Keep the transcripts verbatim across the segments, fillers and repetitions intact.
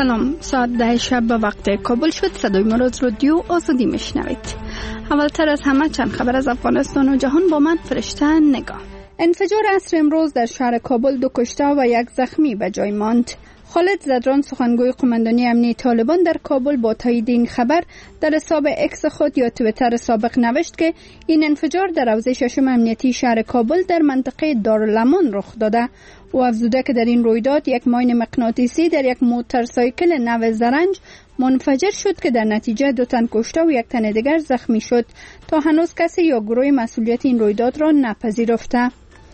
سلام، ساعت ده شب به وقت کابل شد. صدای مراد رادیو آزادی میشنوید. اولتر از همه چند خبر از افغانستان و جهان با من فرشته نگاه. انفجار عصر امروز در شهر کابل دو کشته و یک زخمی به جای ماند. خالد زدران سخنگوی قماندانی امنیتی طالبان در کابل با تایید این خبر در حساب اکس خود یا توییتر سابق نوشت که این انفجار در حوزه ششم امنیتی شهر کابل در منطقه دارالامان رخ داده. او افزوده که در این رویداد یک ماین مغناطیسی در یک موتورسایکل نو زرنج منفجر شد که در نتیجه دو تن کشته و یک تن دیگر زخمی شد. تا هنوز کسی یا گروه مسئولیت این رویداد را نپذیرفته.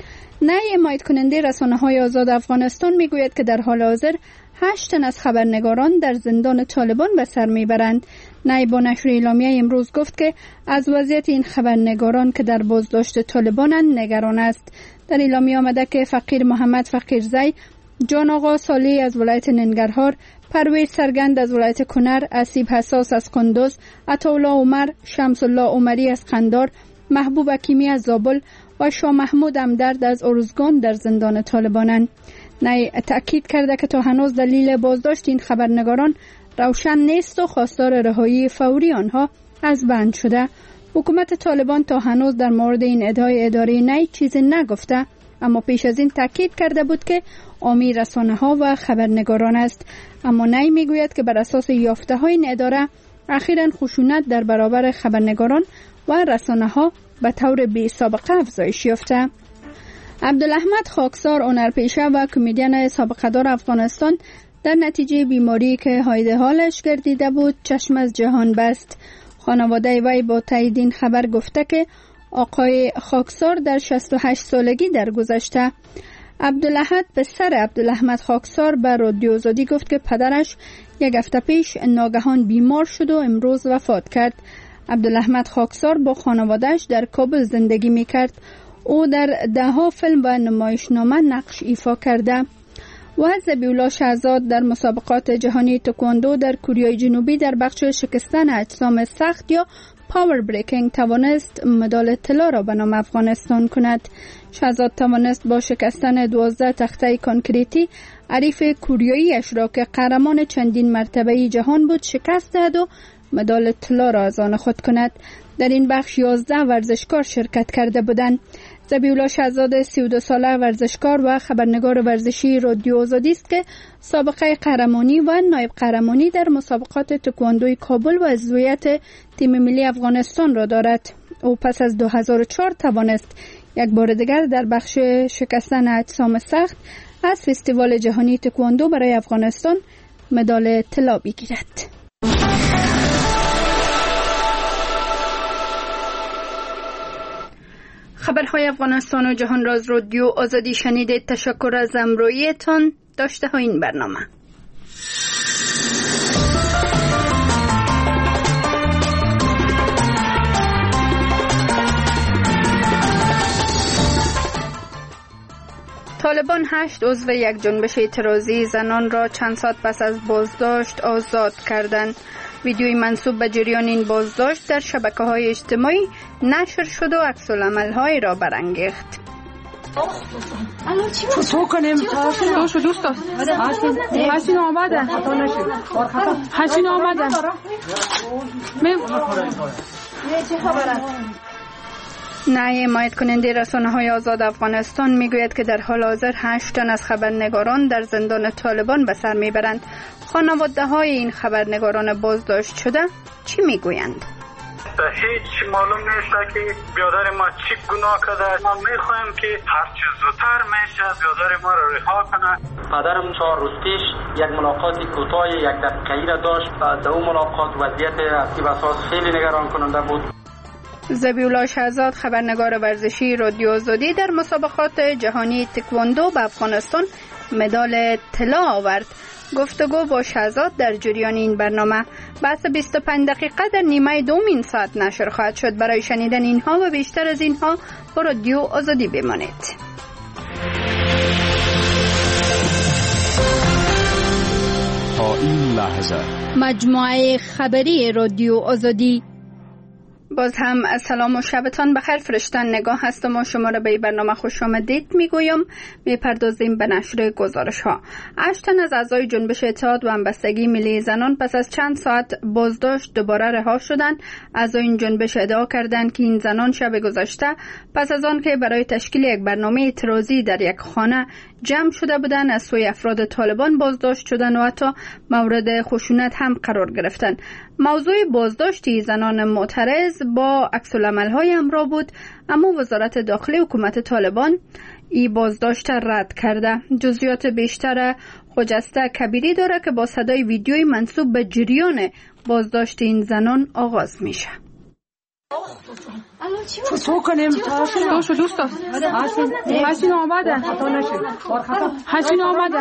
نای حمایت کننده رسانه‌های آزاد افغانستان میگوید که در حال حاضر هشت تن از خبرنگاران در زندان طالبان به سر میبرند. نای با نشر اعلامیه امروز گفت که از وضعیت این خبرنگاران که در بازداشت طالبانند نگران است. در اعلامیه آمده که فقیر محمد فقیرزی، جان آقا صالحی از ولایت ننگرهار، پرویز سرگند از ولایت کنر، اسیب حساس از قندوز، عطاالله عمر، شمس الله عمری از قندار، محبوب حکیمی از زابل و شاه محمود امدرد از ارزگان در زندان طالبانند. نای تأکید کرده که تا هنوز دلیل بازداشت این خبرنگاران روشن نیست و خواستار رهایی فوری آنها از بند شده. حکومت طالبان تا هنوز در مورد این ادعای اداره نای چیزی نگفته، اما پیش از این تأکید کرده بود که عامی رسانه ها و خبرنگاران است. اما نای میگوید که بر اساس یافته های این اداره اخیراً خشونت در برابر خبرنگاران و رسانه ها به طور بی سابقه افزایش یافته. عبدالاحمد خاکسار، هنرپیشه و کمدین سابقه دار افغانستان، در نتیجه بیماری که حایده حالش گردیده بود چشم از جهان بست. خانواده وی با تایید این خبر گفته که آقای خاکسار در شصت و هشت سالگی درگذشته. عبدالاحد پسر عبدالاحمد خاکسار به رادیو آزادی گفت که پدرش یک هفته پیش ناگهان بیمار شد و امروز وفات کرد. عبدالاحمد خاکسار با خانوادهش در کابل زندگی میکرد. او در ده ها فیلم و نمایشنامه نقش ایفا کرده. و ذبیحالله شهزاد در مسابقات جهانی تکواندو در کره جنوبی در بخش شکستن اجسام سخت یا پاور بریکینگ توانست مدال طلا را به نام افغانستان کند. شهزاد توانست با شکستن دوازده تخته کانکریتی حریف کوریایی اش را که قهرمان چندین مرتبه جهان بود شکست دهد و مدال طلا را از آن خود کند. در این بخش یازده ورزشکار شرکت کرده بودند. ذبیحالله شهزاد سی و دو ساله ورزشکار و خبرنگار ورزشی رادیو آزادی است که سابقه قهرمانی و نایب قهرمانی در مسابقات تکواندوی کابل و عضویت تیم ملی افغانستان را دارد. او پس از دو هزار و چهار توانست یک بار دیگر در بخش شکستن اجسام سخت از فستیوال جهانی تکواندو برای افغانستان مدال طلا بگیرد. خبرهای افغانستان و جهان را از رادیو آزادی شنیدید. تشکر از همراهیتان. داشته ها این برنامه. طالبان هشت عضو یک جنبش اعتراضی زنان را چند ساعت پس از بازداشت آزاد کردند. ویدیوی منسوب به جریان این بازداشت در شبکه‌های اجتماعی نشر شد و عکس‌العمل‌های را برانگیخت. تو کنیم دوست دوست حسین آمده حسین آمده چه خبره؟ نای حمایت کننده رسانه‌های آزاد افغانستان میگوید که در حال حاضر هشت تن از خبرنگاران در زندان طالبان به سر میبرند. خانواده های این خبرنگاران بازداشت شده چی میگویند؟ هیچ معلوم نیست که برادر ما چی گناه کرده. ما میخوایم که هر چه زودتر میشه برادر ما را رها کنه. پدرم چهار روز پیش یک ملاقات کوتاه یک دقیقه‌ای را داشت و در اون ملاقات وضعیت اصلی و اساس خیلی نگران کننده بود. ذبیحالله شهزاد خبرنگار ورزشی رادیو آزادی در مسابقات جهانی تکواندو به افغانستان مدال طلا آورد. گفتگو با شهزاد در جریان این برنامه بحث بیست و پنج دقیقه در نیمه دوم این ساعت نشر خواهد شد. برای شنیدن اینها و بیشتر از اینها با رادیو آزادی بمانید. تا این لحظه مجموعه خبری رادیو آزادی باز هم سلام و شبتان بخیر. فرشتن نگاه هستم و شما را به برنامه خوش آمدید میگویم. میپردازیم به نشر گزارش ها. هشت تن از اعضای جنبش اتحاد و همبستگی ملی زنان پس از چند ساعت بازداشت دوباره رها شدند. اعضای این جنبش ادعا کردند که این زنان شب گذشته پس از آن که برای تشکیل یک برنامه اعتراضی در یک خانه جمع شده بودند از سوی افراد طالبان بازداشت شدند و حتی مورد خشونت هم قرار گرفتند. موضوع بازداشتی زنان معترض با عکس‌العمل‌های همراه بود، اما وزارت داخلی حکومت طالبان این بازداشت رد کرده. جزئیات بیشتر خجسته کبیری داره که با صدای ویدیوی منسوب به جریان بازداشت این زنان آغاز میشه. تو کنیم دوست دوست حسین آمده حسین آمده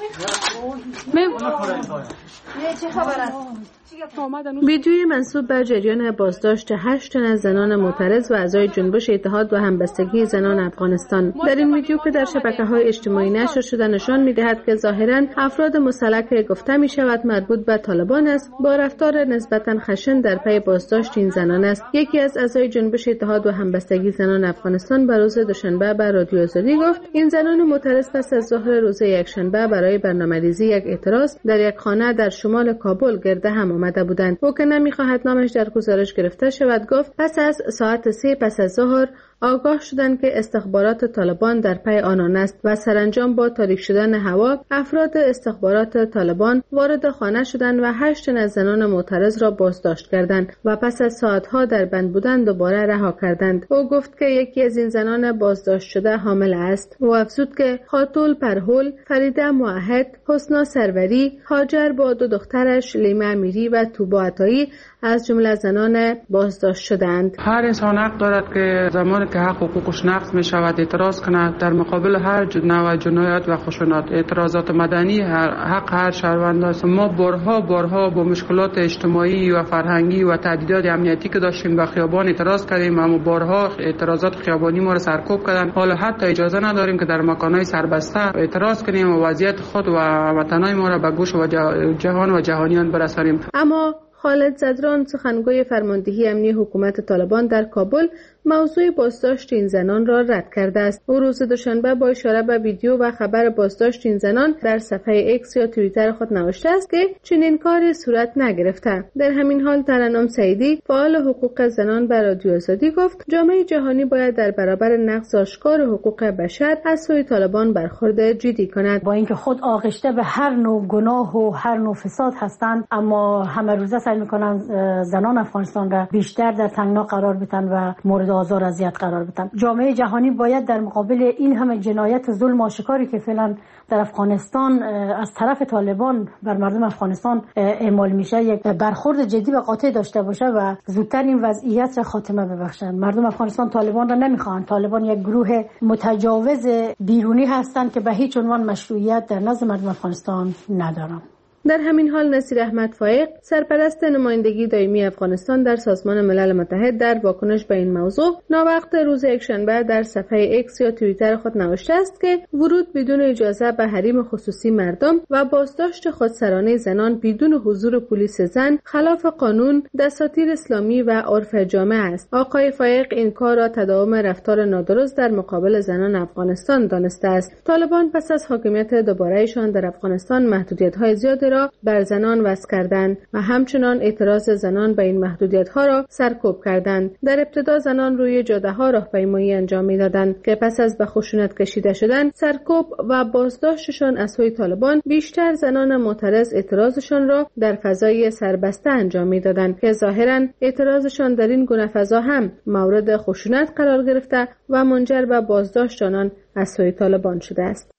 ویدیوی منسوب به جریان بازداشت هشت تن از زنان معترض و اعضای جنبش اتحاد و همبستگی زنان افغانستان در این ویدیو که در شبکه‌های اجتماعی نشر شده نشان می‌دهد که ظاهراً افراد مسلح که گفته می‌شود مربوط به طالبان است با رفتار نسبتاً خشن در پی بازداشت این زنان است. یکی از اعضای جنبش اتحاد و همبستگی زنان افغانستان به روز دوشنبه به رادیو آزادی گفت این زنان معترض پس از ظهر روز یکشنبه برای برنامه‌ریزی یک اعتراض در یک خانه در شمال کابل گرد هم آمده بودند. او که نمی‌خواهد نامش در گزارش گرفته شود گفت پس از ساعت سه پس از ظهر آگاه شدند که استخبارات طالبان در پی آنان است و سرانجام با تاریک شدن هوا افراد استخبارات طالبان وارد خانه شدند و هشت تن از زنان معترض را بازداشت کردند و پس از ساعت‌ها در بند بودن دوباره رها کردند. او گفت که یکی از این زنان بازداشت شده حامل است. او افزود که خاتول پرهول، فریده موحد، حسنا سروری، هاجر با دو دخترش لیمه امیری و توبا عطایی از جمله زنان بازداشت شدند. هر انسان حق دارد که زمانی که حق حقوقش نقض می شود اعتراض کند در مقابل هر نوع جنایت و خشونت. اعتراضات مدنی حق هر شهروند است. ما بارها بارها با مشکلات اجتماعی و فرهنگی و تهدیدات امنیتی که داشتیم به خیابان اعتراض کردیم، اما بارها اعتراضات خیابانی ما را سرکوب کردند. حالا حتی اجازه نداریم که در مکان‌های سربسته اعتراض کنیم و وضعیت خود و وطنای ما را به گوش و جهان و جهانیان برسانیم. اما خالد زدران سخنگوی فرماندهی امنی حکومت طالبان در کابل موضوع بازداشت این زنان را رد کرده است. او روز دوشنبه با اشاره به ویدیو و خبر بازداشت این زنان در صفحه اکس یا توییتر خود نوشته است که چنین کاری صورت نگرفته. در همین حال ترنم سعیدی فعال حقوق زنان به رادیو آزادی گفت جامعه جهانی باید در برابر نقض آشکار حقوق بشر از سوی طالبان برخورد جدی کند. با اینکه خود آغشته به هر نوع گناه و هر نوع فساد هستند، اما همه روزه سعی میکنن زنان افغانستان را بیشتر در تنگنا قرار بدن و مورد آزار اذیت قرار بدن. جامعه جهانی باید در مقابل این همه جنایت ظلم آشکاری که فعلا در افغانستان از طرف طالبان بر مردم افغانستان اعمال میشه یک برخورد جدی و قاطع داشته باشه و زودتر این وضعیت را خاتمه ببخشند. مردم افغانستان طالبان را نمیخوان. طالبان یک گروه متجاوز بیرونی هستند که به هیچ عنوان مشروعیت در نزد مردم افغانستان ندارند. در همین حال نصیر احمد فایق سرپرست نمایندگی دائمی افغانستان در سازمان ملل متحد در واکنش به این موضوع ناوقت روز یکشنبه در صفحه اکس یا توییتر خود نوشته است که ورود بدون اجازه به حریم خصوصی مردم و بازداشت خودسرانه زنان بدون حضور پلیس زن خلاف قانون، دساتیر اسلامی و عرف جامعه است. آقای فایق این کار را تداوم رفتار نادرست در مقابل زنان افغانستان دانسته است. طالبان پس از حاکمیت دوباره‌شان در افغانستان محدودیت‌های زیادی را بر زنان وضع کردند و همچنان اعتراض زنان به این محدودیت‌ها را سرکوب کردند. در ابتدا زنان روی جاده‌ها راهپیمایی انجام می‌دادند که پس از به خشونت کشیده شدن، سرکوب و بازداشتشان از سوی طالبان، بیشتر زنان معترض اعتراضشان را در فضای سربسته انجام می‌دادند که ظاهراً اعتراضشان در این گونه فضا هم مورد خشونت قرار گرفته و منجر به بازداشت آنان از سوی طالبان شده است.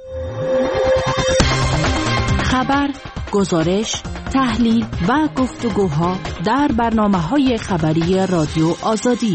خبر، گزارش، تحلیل و گفتگوها در برنامه‌های خبری رادیو آزادی.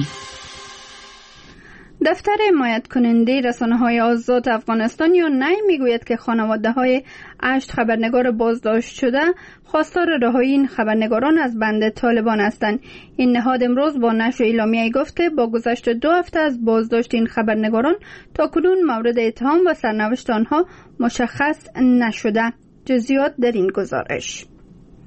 دفتر حمایت کننده رسانه‌های آزاد افغانستان یا نی میگوید که خانواده‌های هشت خبرنگار بازداشت شده خواستار رهایی این خبرنگاران از بند طالبان هستند. این نهاد امروز با نشر اعلامیه‌ای گفت که با گذشت دو هفته از بازداشت این خبرنگاران تاکنون مورد اتهام و سرنوشت آنها مشخص نشده. جزئیات در این گزارش.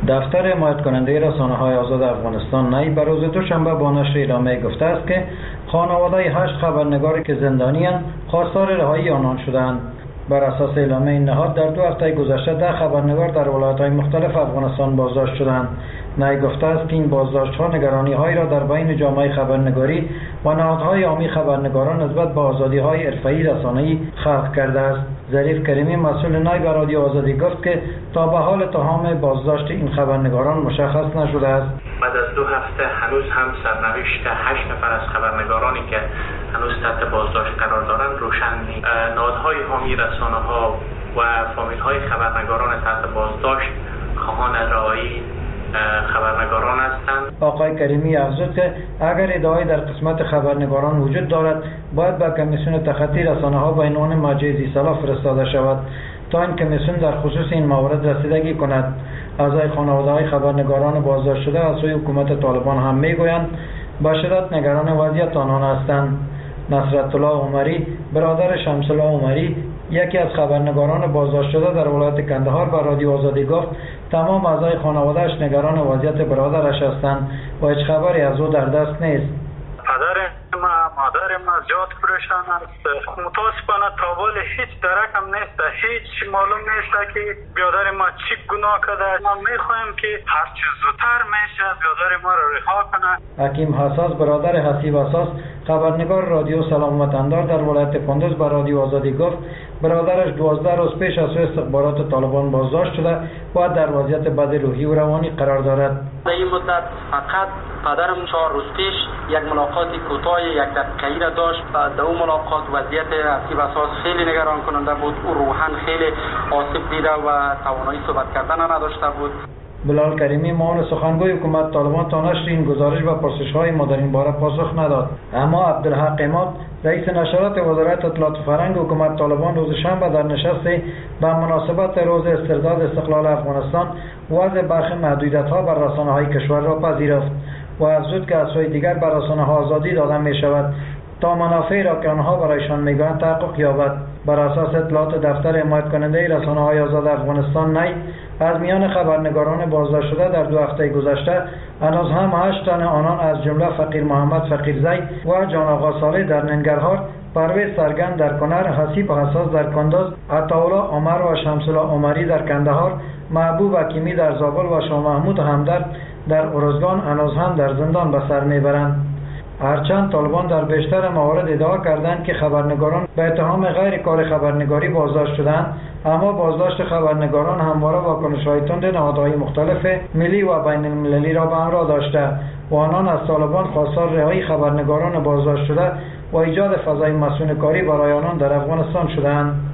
دفتر حمایت کننده رسانه‌های آزاد افغانستان نی بر روز دوشنبه با نشر اعلامیه گفته است که خانواده هشت خبرنگاری که زندانی اند خواستار رهایی آنان شدند. بر اساس اعلامیه این نهاد در دو هفته گذشته ده خبرنگار در ولایت‌های مختلف افغانستان بازداشت شدند. نی گفته است که این بازداشت‌ها نگرانی‌هایی را در بین جامعه خبرنگاری و نهادهای عامی خبرنگاران نسبت به آزادی‌های حرفه‌ای رسانه‌ای خلق کرده است. ظریف کریمی مسئول نی بر رادیو آزادی گفت که تا به حال اتهام بازداشت این خبرنگاران مشخص نشده است. بعد از دو هفته هنوز هم سرنوشت هشت نفر از خبرنگارانی که هنوز تحت بازداشت قرار دارند روشن نیست. نهادهای حامی رسانه‌ها و فامیل‌های خبرنگاران تحت بازداشت خواهان رهایی خبرنگاران هستند. آقای کریمی افزود که اگر ادعای در قسمت خبرنگاران وجود دارد باید به کمیسیون تخطی رسانه‌ها به عنوان مرجع ذی‌صلاح فرستاده شود تا این کمیسیون در خصوص این موارد رسیدگی کند. اعضای خانواده‌های خبرنگاران بازداشت شده از سوی حکومت طالبان هم میگویند به شدت نگران وضعیت آنان هستند. نصرت الله عمری برادر شمس الله عمری یکی از خبرنگاران بازداشت شده در ولایت کندهار بر رادیو آزادی گفت تمام اعضای خانواده‌اش نگران وضعیت برادرش هستند و هیچ خبری از او در دست نیست. پدر ما مادر ما زیاد پریشان است. متاسفانه تاول هیچ درکم نیست، هیچ معلوم نیست که برادر ما چی گناه کرده. ما میخوایم که هر چه زودتر میشه برادر ما را رها کنه. حکیم حساس برادر حسیب حساس خبرنگار رادیو سلام وطندار در ولایت کندوز بر رادیو آزادی گفت برادرش دوازده روز پیش از سوی استخبارات طالبان بازداشت شده و در وضعیت بد روحی و روانی قرار دارد. در این مدت فقط پدرم چهار روز پیش یک ملاقات کوتاه یک دقیقه‌ای را داشت و در اون ملاقات وضعیت حسیب اساس خیلی نگران کننده بود. او روحاً خیلی آسیب دیده و توانایی صحبت کردن نداشته بود. بلال کریمی معاون سخنگوی حکومت طالبان تا نشر این گزارش و پرسش‌های ما در این باره پاسخ نداد. اما عبدالحق اماد رئیس نشرات وزارت اطلاعات و فرهنگ حکومت طالبان روز شنبه در نشست به مناسبت روز استرداد استقلال افغانستان وضع برخی محدودیت‌ها بر رسانه‌های کشور را پذیرفت و افزود که از سوی دیگر بر رسانه‌ها آزادی داده می‌شود تا منافعی را که آنها برایشان می‌گویند تحقق یابد. بر اساس اطلاعات دفتر حمایت کننده رسانه‌های آزاد افغانستان نی از میان خبرنگاران بازداشت شده در دو هفته گذشته هنوز هم هشت تن آنان از جمله فقیر محمد فقیرزی و جان آقا صالح در ننگرهار، پرویز سرگند در کنر، حسیب حساس در کندوز، عطاالله عمر و شمس الله عمری در کندهار، محبوب حکیمی در زابل و شاه محمود همدرد در ارزگان هنوز هم در زندان به سر میبرند. هرچند طالبان در بیشتر موارد ادعا کردند که خبرنگاران به اتهام غیر کار خبرنگاری بازداشت شدند، اما بازداشت خبرنگاران همواره واکنش‌های تند نهادهای مختلف ملی و بین المللی را به همراه داشته و آنان از طالبان خواستار رهایی خبرنگاران بازداشت شده و ایجاد فضای مسئوله‌کاری برای آنان در افغانستان شدند.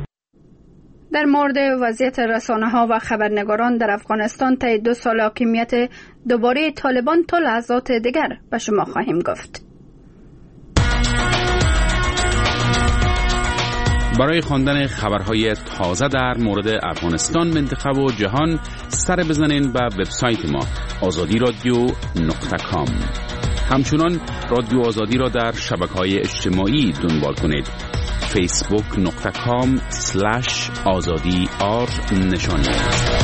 در مورد وضعیت رسانه‌ها و خبرنگاران در افغانستان طی دو سال حاکمیت دوباره طالبان تا لحظات دیگر به شما خواهیم گفت. برای خواندن خبرهای تازه در مورد افغانستان، منطقه و جهان سر بزنین به وبسایت ما آزادی رادیو نقطه کام. همچنان رادیو آزادی را در شبکه‌های اجتماعی دنبال کنید. فیسبوک نقطه کام سلش آزادی آر نشانی.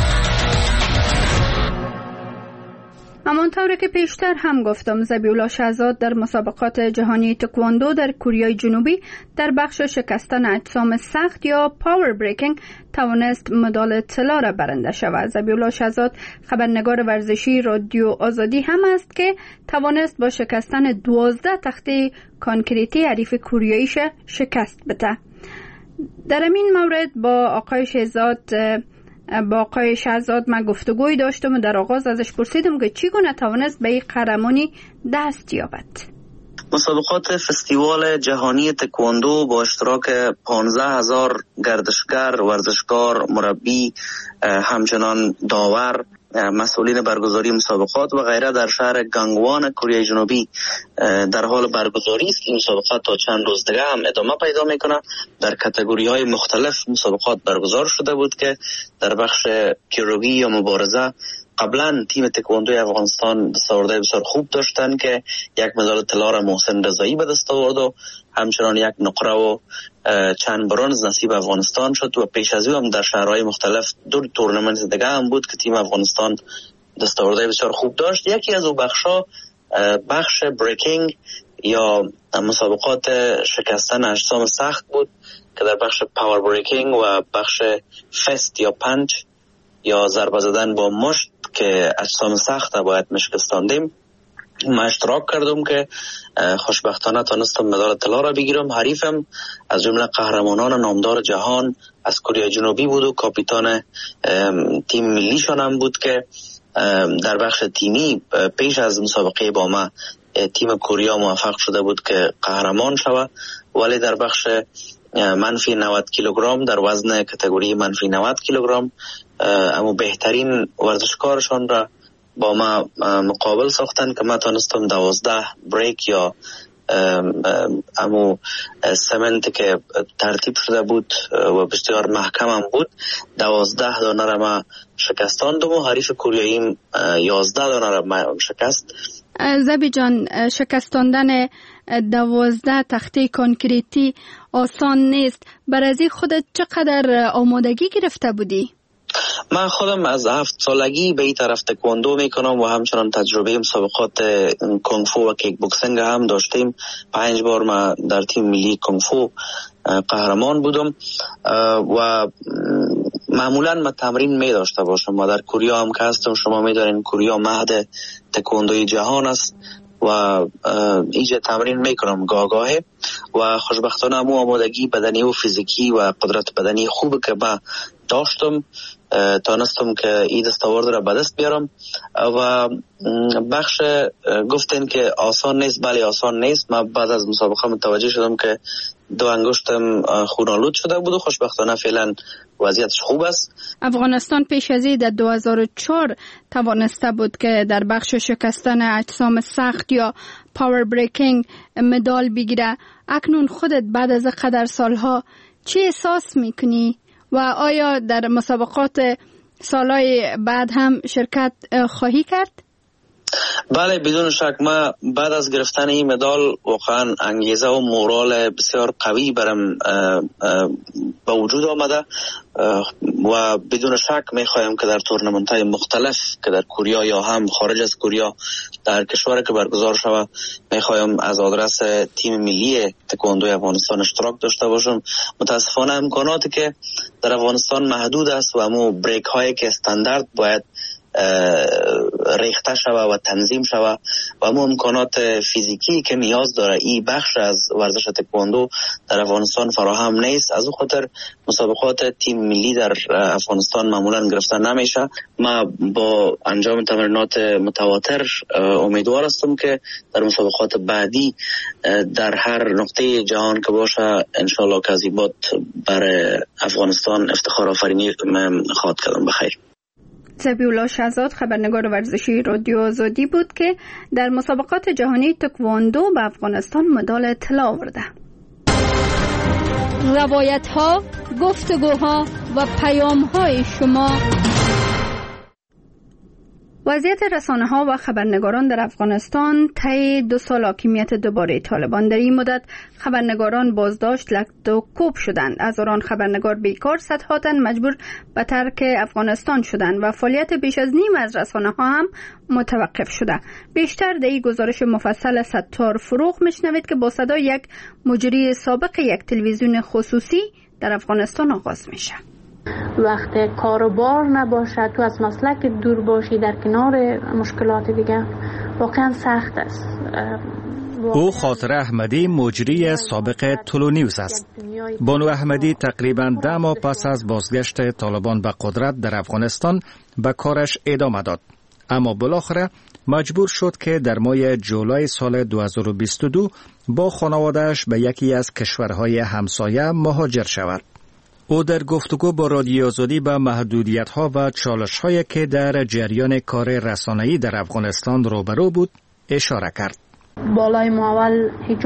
همانطور که پیشتر هم گفتم، ذبیحالله شهزاد در مسابقات جهانی تکواندو در کره جنوبی در بخش شکستن اجسام سخت یا پاور بریکینگ توانست مدال طلا را برنده شود. ذبیحالله شهزاد خبرنگار ورزشی رادیو آزادی هم است که توانست با شکستن دوازده تخته کانکریتی حریف کوریاییش شکست بده. در این مورد با آقای شهزاد با آقای شهزاد من گفتگوی داشتم و در آغاز ازش پرسیدم که چگونه توانست به این قهرمانی دست یابد. مسابقات فستیوال جهانی تکواندو با اشتراک پانزده هزار گردشگر، ورزشکار، مربی، همچنان داور، مسئولین برگزاری مسابقات و غیره در شهر گانگوان کره جنوبی در حال برگزاری است. این مسابقات تا چند روز دیگه هم ادامه پیدا میکنه. در کاتگوری های مختلف مسابقات برگزار شده بود که در بخش کیروگی یا مبارزه قبلا تیم تکواندوی افغانستان دستاوردهای بسیار خوب داشتن که یک مدال طلا را محسن رضایی به دست آورد و همچنان یک نقره و چند برنز نصیب افغانستان شد و پیش از او هم در شهرهای مختلف دو تورنمنت دیگه هم بود که تیم افغانستان دستاوردهای بسیار خوب داشت. یکی از او بخشا بخش بریکینگ یا مسابقات شکستن اجسام سخت بود که در بخش پاور بریکینگ و بخش فست یا پنچ یا ضربه زدن با مشت که اجسام سخت باید مشکستاندیم. من اشتراک کردم که خوشبختانه تانستم مدال طلا را بگیرم. حریفم از جمله قهرمانان نامدار جهان از کره جنوبی بود و کاپیتان تیم ملیشان هم بود که در بخش تیمی پیش از مسابقه با ما تیم کره موفق شده بود که قهرمان شود، ولی در بخش منفی نود کیلوگرم در وزن کاتگوری منفی نود کیلوگرم اما بهترین ورزشکارشان را با ما مقابل ساختن که ما تانستم دوازده بریک یا امو سمنت که ترتیب شده بود و بسیار محکم هم بود دوازده دانه را ما شکستاندم و حریف کوریاییم یازده دانه را ما شکست. زبی جان، شکستاندن دوازده تخته کنکریتی آسان نیست. برای خودت چقدر آمادگی گرفته بودی؟ من خودم از هفت سالگی به این طرف تکواندو میکنم و همچنان تجربه مسابقات کنگ فو و کیک بوکسینگ هم داشتیم. پنج بار من در تیم ملی کنگ فو قهرمان بودم و معمولا من تمرین می داشته باشم. ما در کره هم که هستم، شما می دارین کره مهد تکواندوی جهان است و اینجا تمرین میکنم گاه گاهی و خوشبختانه همون آمادگی بدنی و فیزیکی و قدرت بدنی خوب که با داشتم تانستم که این دستاورد را به دست بیارم. و بخش گفتن که آسان نیست، بله آسان نیست. من بعد از مسابقه متوجه شدم که دو انگشتم خونالود شده بود و خوشبختانه فعلا وضعیتش خوب است. افغانستان پیش از این در دو هزار و چهار توانسته بود که در بخش شکستن اجسام سخت یا پاور بریکینگ مدال بگیره. اکنون خودت بعد از قدر سالها چی احساس میکنی و آیا در مسابقات سالهای بعد هم شرکت خواهی کرد؟ بله بدون شک. ما بعد از گرفتن این مدال واقعا انگیزه و مورال بسیار قوی برم به وجود آمده و بدون شک میخوایم که در تورنمنت های مختلف که در کره یا هم خارج از کره در کشور که برگزار شود میخوایم از آدرس تیم ملی تکواندو افغانستان اشتراک داشته باشم. متاسفانه امکاناتی که در افغانستان محدود است و همون بریک هایی که استاندارد باید ریخته شوه و تنظیم شوه و همون امکانات فیزیکی که نیاز داره این بخش از ورزش تکواندو در افغانستان فراهم نیست. از اون خاطر مسابقات تیم ملی در افغانستان معمولا گرفته نمیشه. ما با انجام تمرینات متواتر امیدوار هستم که در مسابقات بعدی در هر نقطه جهان که باشه انشالله که از این بعد برای افغانستان افتخار آفرینی خواهد کردم. بخیر. ذبیحالله شهزاد خبرنگار ورزشی رادیو آزادی بود که در مسابقات جهانی تکواندو به افغانستان مدال طلا آورده. روایت ها، گفتگوها و پیام های شما. وضعیت رسانه ها و خبرنگاران در افغانستان طی دو سال حاکمیت دوباره طالبان. در این مدت خبرنگاران بازداشت، لخت و کوب شدند. هزاران خبرنگار بیکار، صدها تن مجبور به ترک افغانستان شدند و فعالیت بیش از نیم از رسانه ها هم متوقف شده. بیشتر در این گزارش مفصل ستار فروغ میشنوید که با صدای یک مجری سابق یک تلویزیون خصوصی در افغانستان آغاز میشه. وقتی کاروبار نباشه، تو از مسلک دور باشی، در کنار مشکلات دیگه، واقعا سخت است. او خاطر احمدی مجری سابق تلو نیوز است. بانو احمدی تقریباً ده ماه پس از بازگشت طالبان به قدرت در افغانستان به کارش ادامه داد، اما بالاخره مجبور شد که در ماه جولای سال دو هزار و بیست و دو با خانواده‌اش به یکی از کشورهای همسایه مهاجر شود. او در گفتگو با رادیو آزادی به محدودیت‌ها و چالش‌هایی که در جریان کار رسانه‌ای در افغانستان روبرو بود اشاره کرد. بالای ما اول حجاب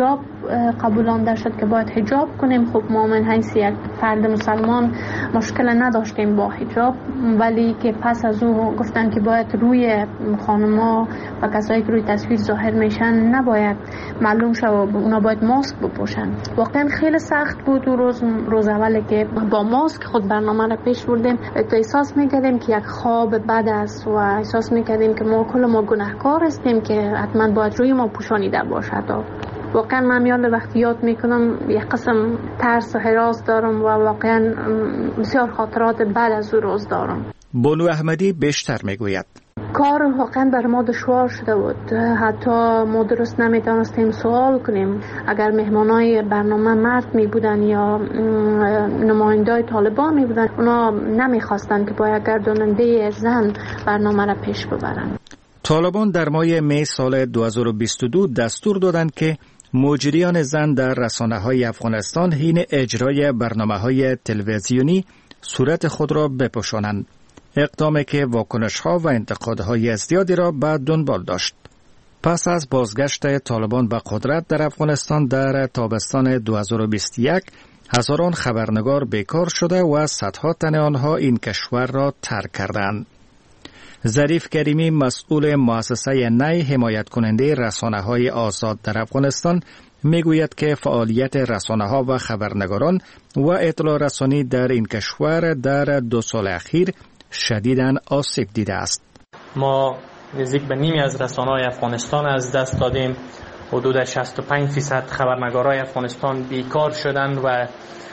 قبولانده شد که باید حجاب کنیم. خب ما من حیث یک فرد مسلمان مشکل نداشتیم با حجاب، ولی که پس از او گفتن که باید روی خانم‌ها و کسایی که روی تصویر ظاهر میشن نباید معلوم شه و اونا باید ماسک بپوشن. واقعا خیلی سخت بود و روز روز اولی که با ماسک خود برنامه را پیش بردیم، احساس میکردیم که یک خواب بد است و احساس میکردیم که ما کل ما گناهکار هستیم که حتما باید روی ما پوشانیده باشد. واقعا من یاد وقتی یاد میکنم یک قسم ترس و هراس دارم و واقعا بسیار خاطرات بد از او روز دارم. بانو احمدی بیشتر میگوید کار واقعا بر ما دشوار شده بود، حتی ما درست نمیتونستیم سوال کنیم. اگر مهمانای برنامه مرد می بودن یا نمایندای طالبان می بودن، اونا نمیخواستن که با یک گرداننده زن برنامه را پیش ببرن. طالبان در ماه می سال دو هزار و بیست و دو دستور دادند که مجریان زن در رسانه‌های افغانستان حین اجرای برنامه‌های تلویزیونی صورت خود را بپوشانند. اقدامی که واکنش‌ها و انتقادهای زیادی را به دنبال داشت. پس از بازگشت طالبان به قدرت در افغانستان در تابستان دو هزار و بیست و یک، هزاران خبرنگار بیکار شده و صدها تن آنها این کشور را ترک کردند. ظریف کریمی مسئول مؤسسه نی حمایت کننده رسانه‌های آزاد در افغانستان میگوید که فعالیت رسانه‌ها و خبرنگاران و اطلاع رسانی در این کشور در دو سال اخیر شدیداً آسیب دیده است. ما نزدیک به نیمی از رسانه‌های افغانستان از دست دادیم. حدود شصت و پنج درصد خبرنگارای افغانستان بیکار شدند و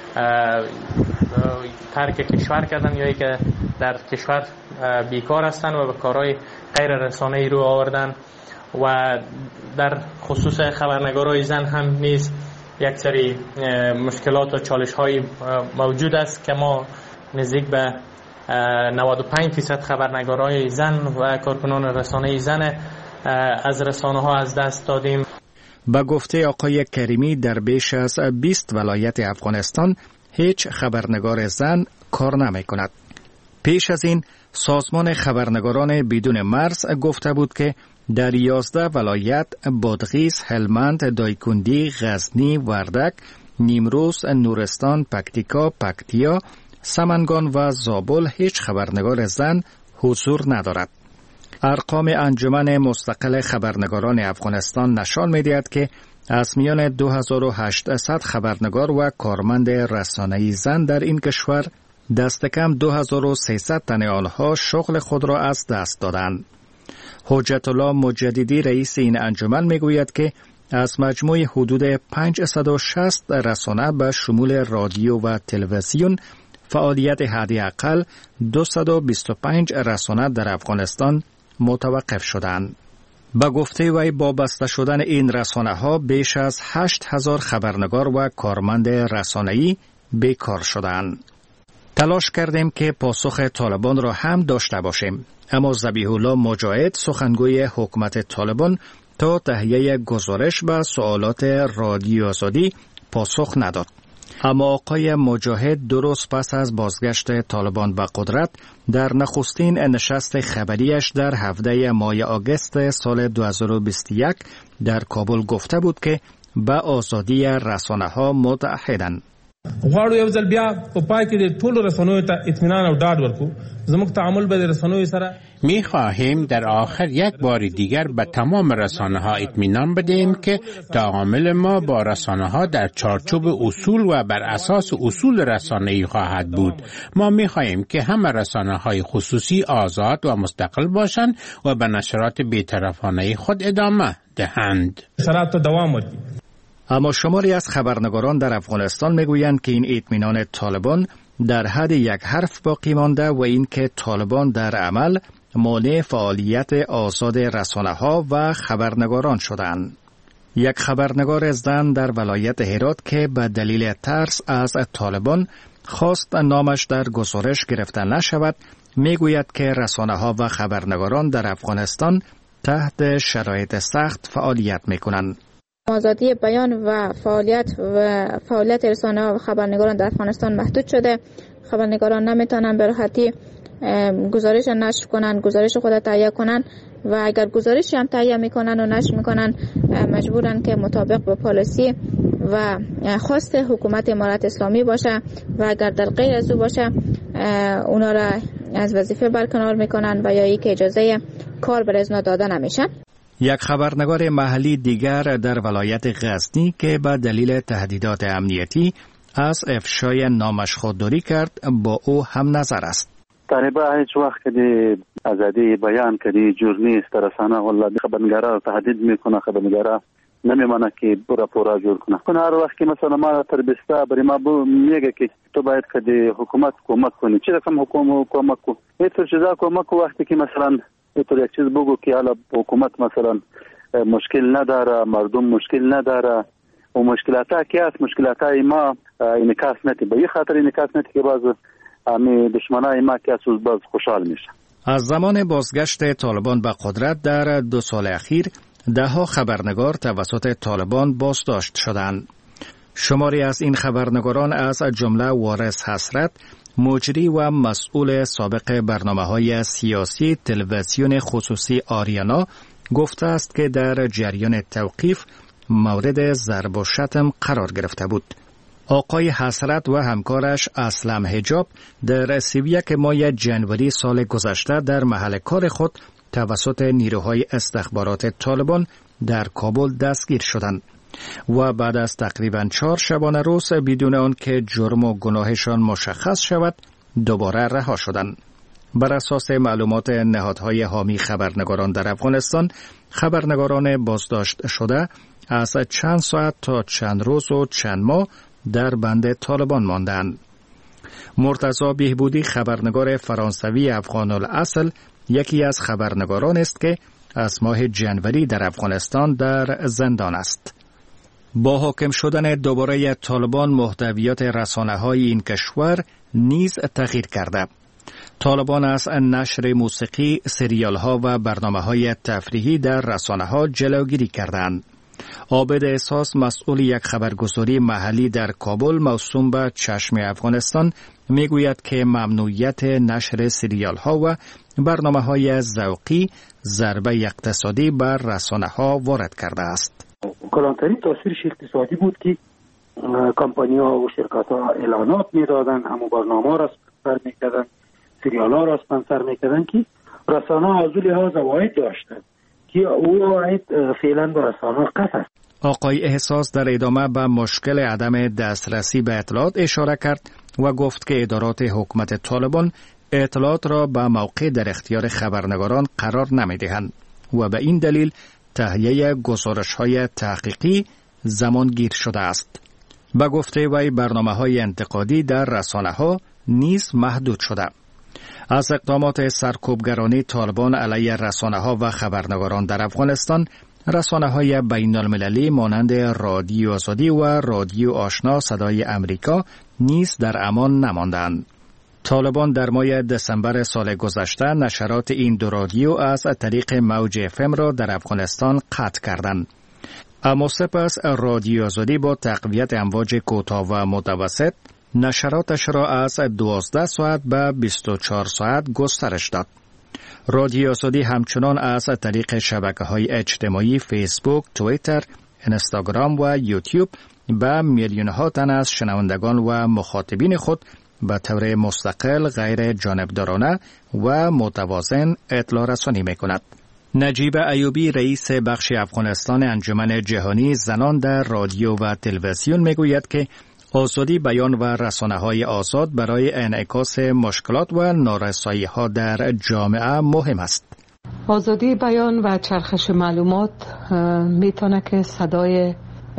ترک کشور کردند یا که در کشور بیکار هستند و به کارهای غیر رسانه‌ای رو آوردن. و در خصوص خبرنگارای زن هم نیز یک سری مشکلات و چالش‌های موجود است که ما نزدیک به نود و پنج درصد خبرنگارای زن و کارکنان رسانه‌ای زن از رسانه‌ها از دست دادیم. با گفته آقای کریمی در بیش از بیست ولایت افغانستان هیچ خبرنگار زن کار نمی کند. پیش از این سازمان خبرنگاران بدون مرز گفته بود که در یازده ولایت بادغیس، هلمند، دایکندی، غزنی، وردک، نیمروز، نورستان، پکتیکا، پکتیا، سمنگان و زابل هیچ خبرنگار زن حضور ندارد. ارقام انجمن مستقل خبرنگاران افغانستان نشان می‌دهد که از میان دو هزار و هشتصد خبرنگار و کارمند رسانه‌ای زن در این کشور دست کم دو هزار و سیصد تن آنها شغل خود را از دست دادند. حجت الله مجددی رئیس این انجمن میگوید که از مجموع حدود پانصد و شصت رسانه به شمول رادیو و تلویزیون فعالیت حداقل دویست و بیست و پنج رسانه در افغانستان متوقف شدند. با گفته وی با بسته شدن این رسانه ها بیش از هشت هزار خبرنگار و کارمند رسانه‌ای بیکار شدند. تلاش کردیم که پاسخ طالبان را هم داشته باشیم، اما ذبیح الله مجاهد سخنگوی حکومت طالبان تا تهیه گزارش به سوالات رادیو آزادی پاسخ نداد. اما آقای مجاهد درست پس از بازگشت طالبان به قدرت در نخستین نشست خبریش در هفده ماه آگوست سال دو هزار و بیست و یک در کابل گفته بود که به آزادی رسانه‌ها متعهدند. غواړو یو ځل بیا په پای کې د ټولو رسنیو ته اطمینان او ډاډ ورکړو. زموږ تعامل به د رسنیو سره می خواهیم در آخر یک بار دیگر به تمام رسانه ها اطمینان بدهیم که تعامل ما با رسانه ها در چارچوب اصول و بر اساس اصول رسانه‌ای خواهد بود. ما می خواهیم که همه رسانه های خصوصی آزاد و مستقل باشند و به نشرات بی‌طرفانه خود ادامه دهند. سرات دوام ورکړي. اما شماری از خبرنگاران در افغانستان میگویند که این اطمینان طالبان در حد یک حرف باقی مانده و اینکه طالبان در عمل مانع فعالیت آزاد رسانه‌ها و خبرنگاران شدند. یک خبرنگار زن در ولایت هرات که به دلیل ترس از طالبان خواست نامش در گزارش گرفته نشود، میگوید که رسانه‌ها و خبرنگاران در افغانستان تحت شرایط سخت فعالیت میکنند. آزادی بیان و فعالیت و فعالیت رسانه‌ها و خبرنگاران در افغانستان محدود شده. خبرنگاران نمیتونن به راحتی گزارش نشر کنن، گزارش خود تهیه کنن و اگر گزارشی هم تهیه میکنن و نشر میکنن مجبورن که مطابق با پالیسی و خواست حکومت امارت اسلامی باشه و اگر در غیر از او باشه اونا را از وظیفه برکنار میکنن و یا ای که اجازه کار بر ازنا داده نمیشه. یک خبرنگار محلی دیگر در ولایت غزنی که به دلیل تهدیدات امنیتی از افشای نامش خودداری کرد با او هم نظر است. طالبا هیچ وقت که آزادی بیان کردی جورنالیست رسانه والله خبرنگارا تهدید میکنه، خبرنگارا نمیمانه که برا پورا جور کنه. کنه هر وقت که مثلا ما تربیستا برای ما میگه که تو باید که حکومت کمک کنی. چه رقم حکومت کمک کنی؟ اینطور چیزا کمک کنی وقتی که مثلا اینطور یک چیز بگو که حالا حکومت مثلا مشکل نداره، مردم مشکل نداره و مشکلات ها که هست مشکلات های ما انعکاس نتی. به این خاطر انعکاس نتی که باز امی دشمنای ما که اساس باز خوشحال میشه. از زمان بازگشت طالبان به قدرت در دو سال اخیر دهها خبرنگار توسط طالبان بازداشت شدند. شماری از این خبرنگاران از جمله وارث حسرت، مجری و مسئول سابق برنامه‌های سیاسی تلویزیون خصوصی آریانا گفته است که در جریان توقیف مورد ضرب و شتم قرار گرفته بود. آقای حسرت و همکارش اسلم حجاب در سی و یک ماه جنوری سال گذشته در محل کار خود توسط نیروهای استخبارات طالبان در کابل دستگیر شدند و بعد از تقریباً چهار شبانه روز بدون آن که جرم و گناهشان مشخص شود دوباره رها شدند. بر اساس معلومات نهادهای حامی خبرنگاران در افغانستان، خبرنگاران بازداشت شده از چند ساعت تا چند روز و چند ماه در بند طالبان ماندند. مرتضی بهبودی خبرنگار فرانسوی افغان الاصل یکی از خبرنگاران است که از ماه جنوری در افغانستان در زندان است. با حاکم شدن دوباره طالبان محتویات رسانه‌های این کشور نیز تغییر کرده. طالبان از نشر موسیقی، سریال‌ها و برنامه‌های تفریحی در رسانه‌ها جلوگیری کردند. عابد احساس مسئول یک خبرگزاری محلی در کابل موسوم به چشم افغانستان میگوید که ممنوعیت نشر سریال‌ها و برنامه‌های ذوقی ضربه اقتصادی بر رسانه‌ها وارد کرده است. کلانترین تاثیرش اقتصادی بود که کمپانی‌ها و شرکت‌ها اعلانات می‌دادن، همون برنامه‌ها را سپانسر می‌کردن، سریال‌ها را سپانسر می‌کردن که رسانه‌ها از اون لحاظ عواید داشتن که او عواید فعلا به رسانه‌ها قطع است. آقای احساس در ادامه به مشکل عدم دسترسی به اطلاعات اشاره کرد و گفت که ادارات حکومت طالبان اطلاعات را به موقع در اختیار خبرنگاران قرار نمی‌دهند و به این دلیل تهیه گزارش‌های تحقیقی زمانگیر شده است. به گفته وی برنامه‌های انتقادی در رسانه‌ها نیز محدود شده. از اقدامات سرکوبگرانی طالبان علیه رسانه‌ها و خبرنگاران در افغانستان، رسانه‌های بین‌المللی مانند رادیو آزادی و رادیو آشنا صدای امریکا نیز در امان نماندند. طالبان در ماه دسامبر سال گذشته نشرات این دو رادیو از طریق موج اف ام را در افغانستان قطع کردند. اما سپس رادیو آزادی با تقویت امواج کوتاه و متوسط نشراتش را از دوازده ساعت به بیست و چهار ساعت گسترش داد. رادیو آزادی همچنان از طریق شبکه‌های اجتماعی فیسبوک، توییتر، اینستاگرام و یوتیوب به میلیون‌ها تن از شنوندگان و مخاطبین خود به طور مستقل، غیر جانبدارانه و متوازن اطلاع رسانی می‌کند. نجیب ایوبی رئیس بخش افغانستان انجمن جهانی زنان در رادیو و تلویزیون میگوید که آزادی بیان و رسانه‌های آزاد برای انعکاس مشکلات و نارسایی‌ها در جامعه مهم است. آزادی بیان و چرخش معلومات میتونه که صدای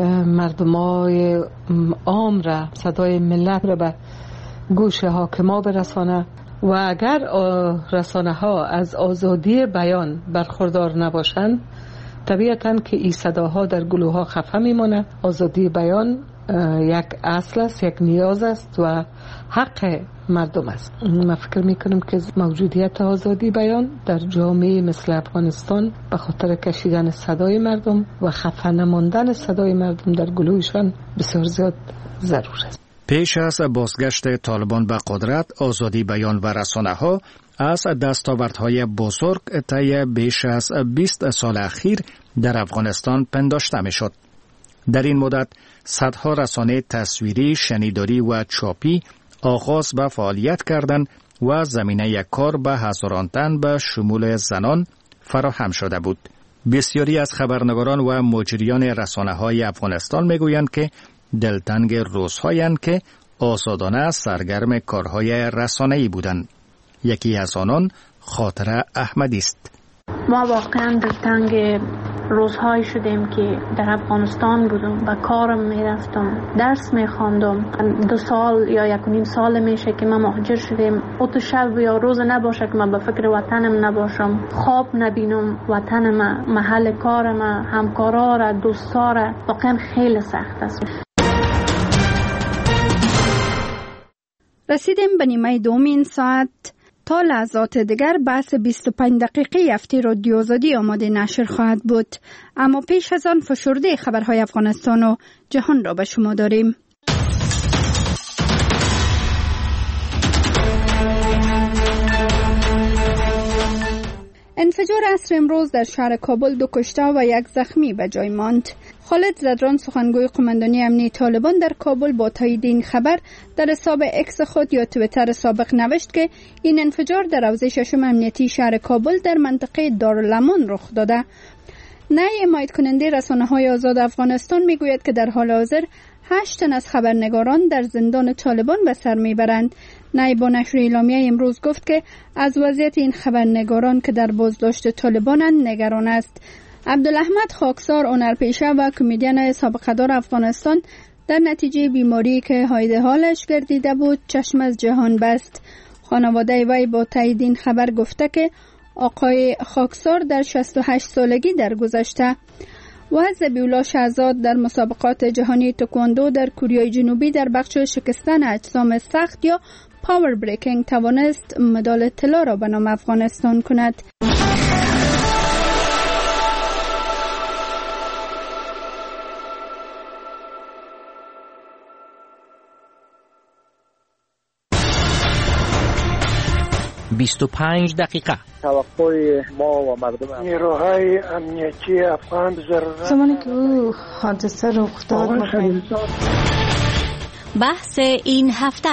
مردمای عام را، صدای ملت را به گوش حاکما برسانه و اگر رسانه ها از آزادی بیان برخوردار نباشند طبیعتاً که این صداها در گلوها خفه میمونه. آزادی بیان یک اصل است، یک نیاز است و حق مردم است. من فکر میکنم که موجودیت آزادی بیان در جامعه مثل افغانستان به خاطر کشیدن صدای مردم و خفه نماندن صدای مردم در گلویشان بسیار زیاد ضرور است. پیش از بازگشت طالبان به قدرت، آزادی بیان و رسانه ها از دستاوردهای بزرگ طی بیش از بیست سال اخیر در افغانستان پنداشته می شد. در این مدت صدها رسانه تصویری، شنیداری و چاپی آغاز به فعالیت کردند و زمینه کار به هزاران تن به شمول زنان فراهم شده بود. بسیاری از خبرنگاران و مجریان رسانه‌های افغانستان میگویند که دلتنگ روزهایند که آزادانه سرگرم کارهای رسانه‌ای بودند. یکی از آنان خاطره احمدی است. ما واقعا دلتنگ روزهایی شدیم که در افغانستان بودم و کارم میرفتم، درس میخواندم. دو سال یا یک و نیم سال میشه که ما مهاجر شدیم. او تو شب یا روز نباشه که من به فکر وطنم نباشم، خواب نبینم وطنم، محل کارم، همکارا را، دوستا را. واقعا خیلی سخت است. رسیدیم به نیمه دوم این ساعت. تا لحظات دیگر بحث بیست و پنج دقیقه هفته رادیو آزادی آماده نشر خواهد بود، اما پیش از آن فشرده خبرهای افغانستان و جهان را به شما داریم. انفجار عصر امروز در شهر کابل دو کشته و یک زخمی به جای ماند. خالد زدران سخنگوی قماندانی امنیتی طالبان در کابل با تایید این خبر در حساب اکس خود یا توییتر سابق نوشت که این انفجار در حوزه ششم امنیتی شهر کابل در منطقه دارالامان رخ داده. نای حمایت کننده رسانه‌های آزاد افغانستان میگوید که در حال حاضر هشت تن از خبرنگاران در زندان طالبان به سر میبرند. نای با نشر اعلامیه امروز گفت که از وضعیت این خبرنگاران که در بازداشت طالبانند نگران است. عبدالاحمد خاکسار، هنرپیشه و کمدین سابقه‌دار افغانستان، در نتیجه بیماری که حایده حالش گردیده بود چشم از جهان بست. خانواده وی با تایید این خبر گفته که آقای خاکسار در شصت و هشت سالگی درگذشته و ذبیح‌الله شهزاد در مسابقات جهانی تکواندو در کره جنوبی در بخش شکستن اجسام سخت یا پاور بریکینگ توانست مدال طلا را به نام افغانستان کند. بیست و پنج دقیقه. توقع ما و مردم نیروهای امنیتی افغان ضرورت زمانی که او حادثه رخ داد. بحث این هفته.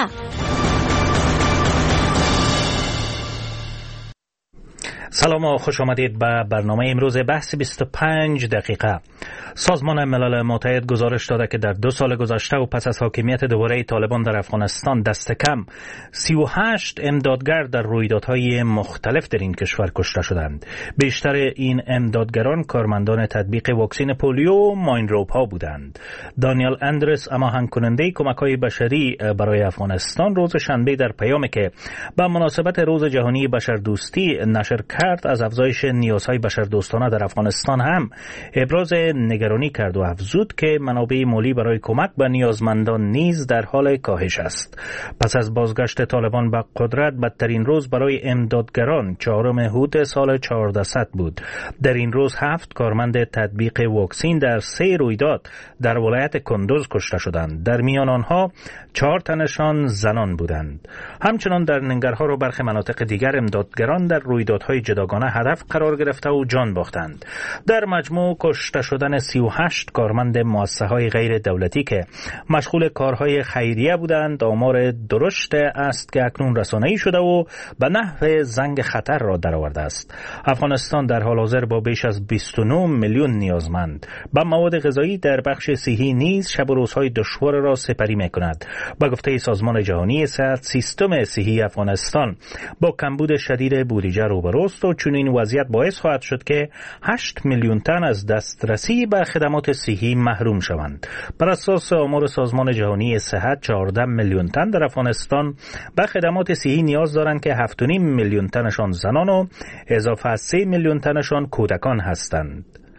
سلام و خوش آمدید به برنامه امروز بحث بیست و پنج دقیقه. سازمان ملل متحد گزارش داده که در دو سال گذشته و پس از حاکمیت دوباره طالبان در افغانستان دست کم سی و هشت امدادگر در رویدادهای مختلف در این کشور کشته شدند. بیشتر این امدادگران کارمندان تطبیق واکسن پولیو و ماینروب ها بودند. دانیل اندرس، هماهنگ کننده کمک‌های بشری برای افغانستان، روز شنبه در پیامی که به مناسبت روز جهانی بشردوستی نشر کرد از افزایش نیازهای بشردوستانه در افغانستان هم ابراز نگرانی کرد و افزود که منابع مالی برای کمک به نیازمندان نیز در حال کاهش است. پس از بازگشت طالبان به قدرت بدترین روز برای امدادگران چهارم هوت سال چهاردهصد بود. در این روز هفت کارمند تطبیق واکسن در سه رویداد در ولایت کندوز کشته شدند. در میان آنها چهار تنشان زنان بودند. همچنان در ننگرهار و برخی مناطق دیگر امدادگران در رویدادهای جداگانه هدف قرار گرفته و جان باختند. در مجموع کشته شدن سی و هشت کارمند مؤسسه‌های غیر دولتی که مشغول کارهای خیریه بودند آمار درشت است که اکنون رسانه‌ای شده و به نحو زنگ خطر را درآورده است. افغانستان در حال حاضر با بیش از بیست و نه میلیون نیازمند به مواد غذایی در بخش صحی نیز شب و روزهای دشوار را سپری می‌کند. با گفته سازمان جهانی صحت، سیستم صحی افغانستان با کمبود شدید بودجه روبروست و چنین وضعیت باعث خواهد شد که هشت میلیون تن از دسترسی به خدمات صحی محروم شوند. بر اساس آمار سازمان جهانی صحت، چهارده میلیون تن در افغانستان به خدمات صحی نیاز دارند که هفت و نیم میلیون تنشان زنان و اضافه از سه میلیون تنشان کودکان هستند.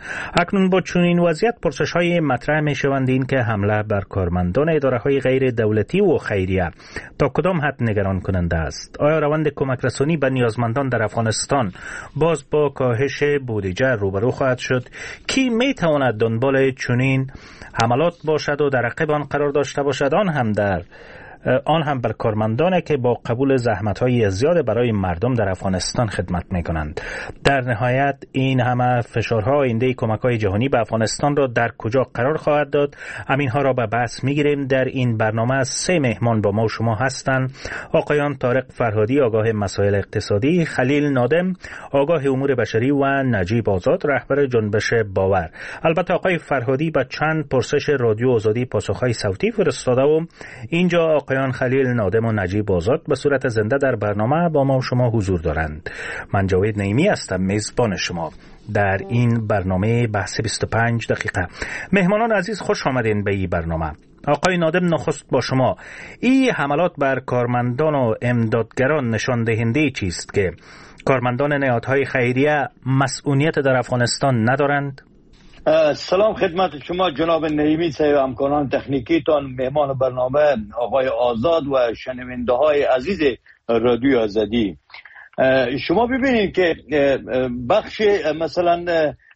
اکنون با چنین وضعیت پرسش های مطرح می شوند این که حمله بر کارمندان اداره های غیر دولتی و خیریه تا کدام حد نگران کننده است؟ آیا روند کمک رسانی به نیازمندان در افغانستان باز با کاهش بودجه روبرو خواهد شد؟ کی می تواند دنبال چنین حملات باشد و در عقب آن قرار داشته باشد، آن هم در آن هم بر کارمندانی که با قبول زحمت‌های زیاد برای مردم در افغانستان خدمت می‌کنند؟ در نهایت این همه فشارها آینده کمک‌های جهانی به افغانستان را در کجا قرار خواهد داد؟ همینها را به بحث می‌گیریم. در این برنامه سه مهمان با ما و شما هستند: آقایان طارق فرهادی، آگاه مسائل اقتصادی، خلیل نادم، آگاه امور بشری و نجیب آزاد، رهبر جنبش باور. البته آقای فرهادی به چند پرسش رادیو آزادی پاسخ‌های صوتی فرستاده و اینجا آقایان خلیل نادم و نجیب آزاد به صورت زنده در برنامه با ما و شما حضور دارند. من جاوید نعیمی هستم، میزبان شما در این برنامه بحث بیست و پنج دقیقه. مهمانان عزیز، خوش آمدین به این برنامه. آقای نادم، نخست با شما. این حملات بر کارمندان و امدادگران نشان دهنده چیست که کارمندان نهادهای خیریه مسئولیت در افغانستان ندارند؟ سلام خدمت شما جناب نعیمی صاحب، همکاران تکنیکیتان، مهمان برنامه آقای آزاد و شنونده های عزیز رادیو آزادی. شما ببینید که بخش مثلا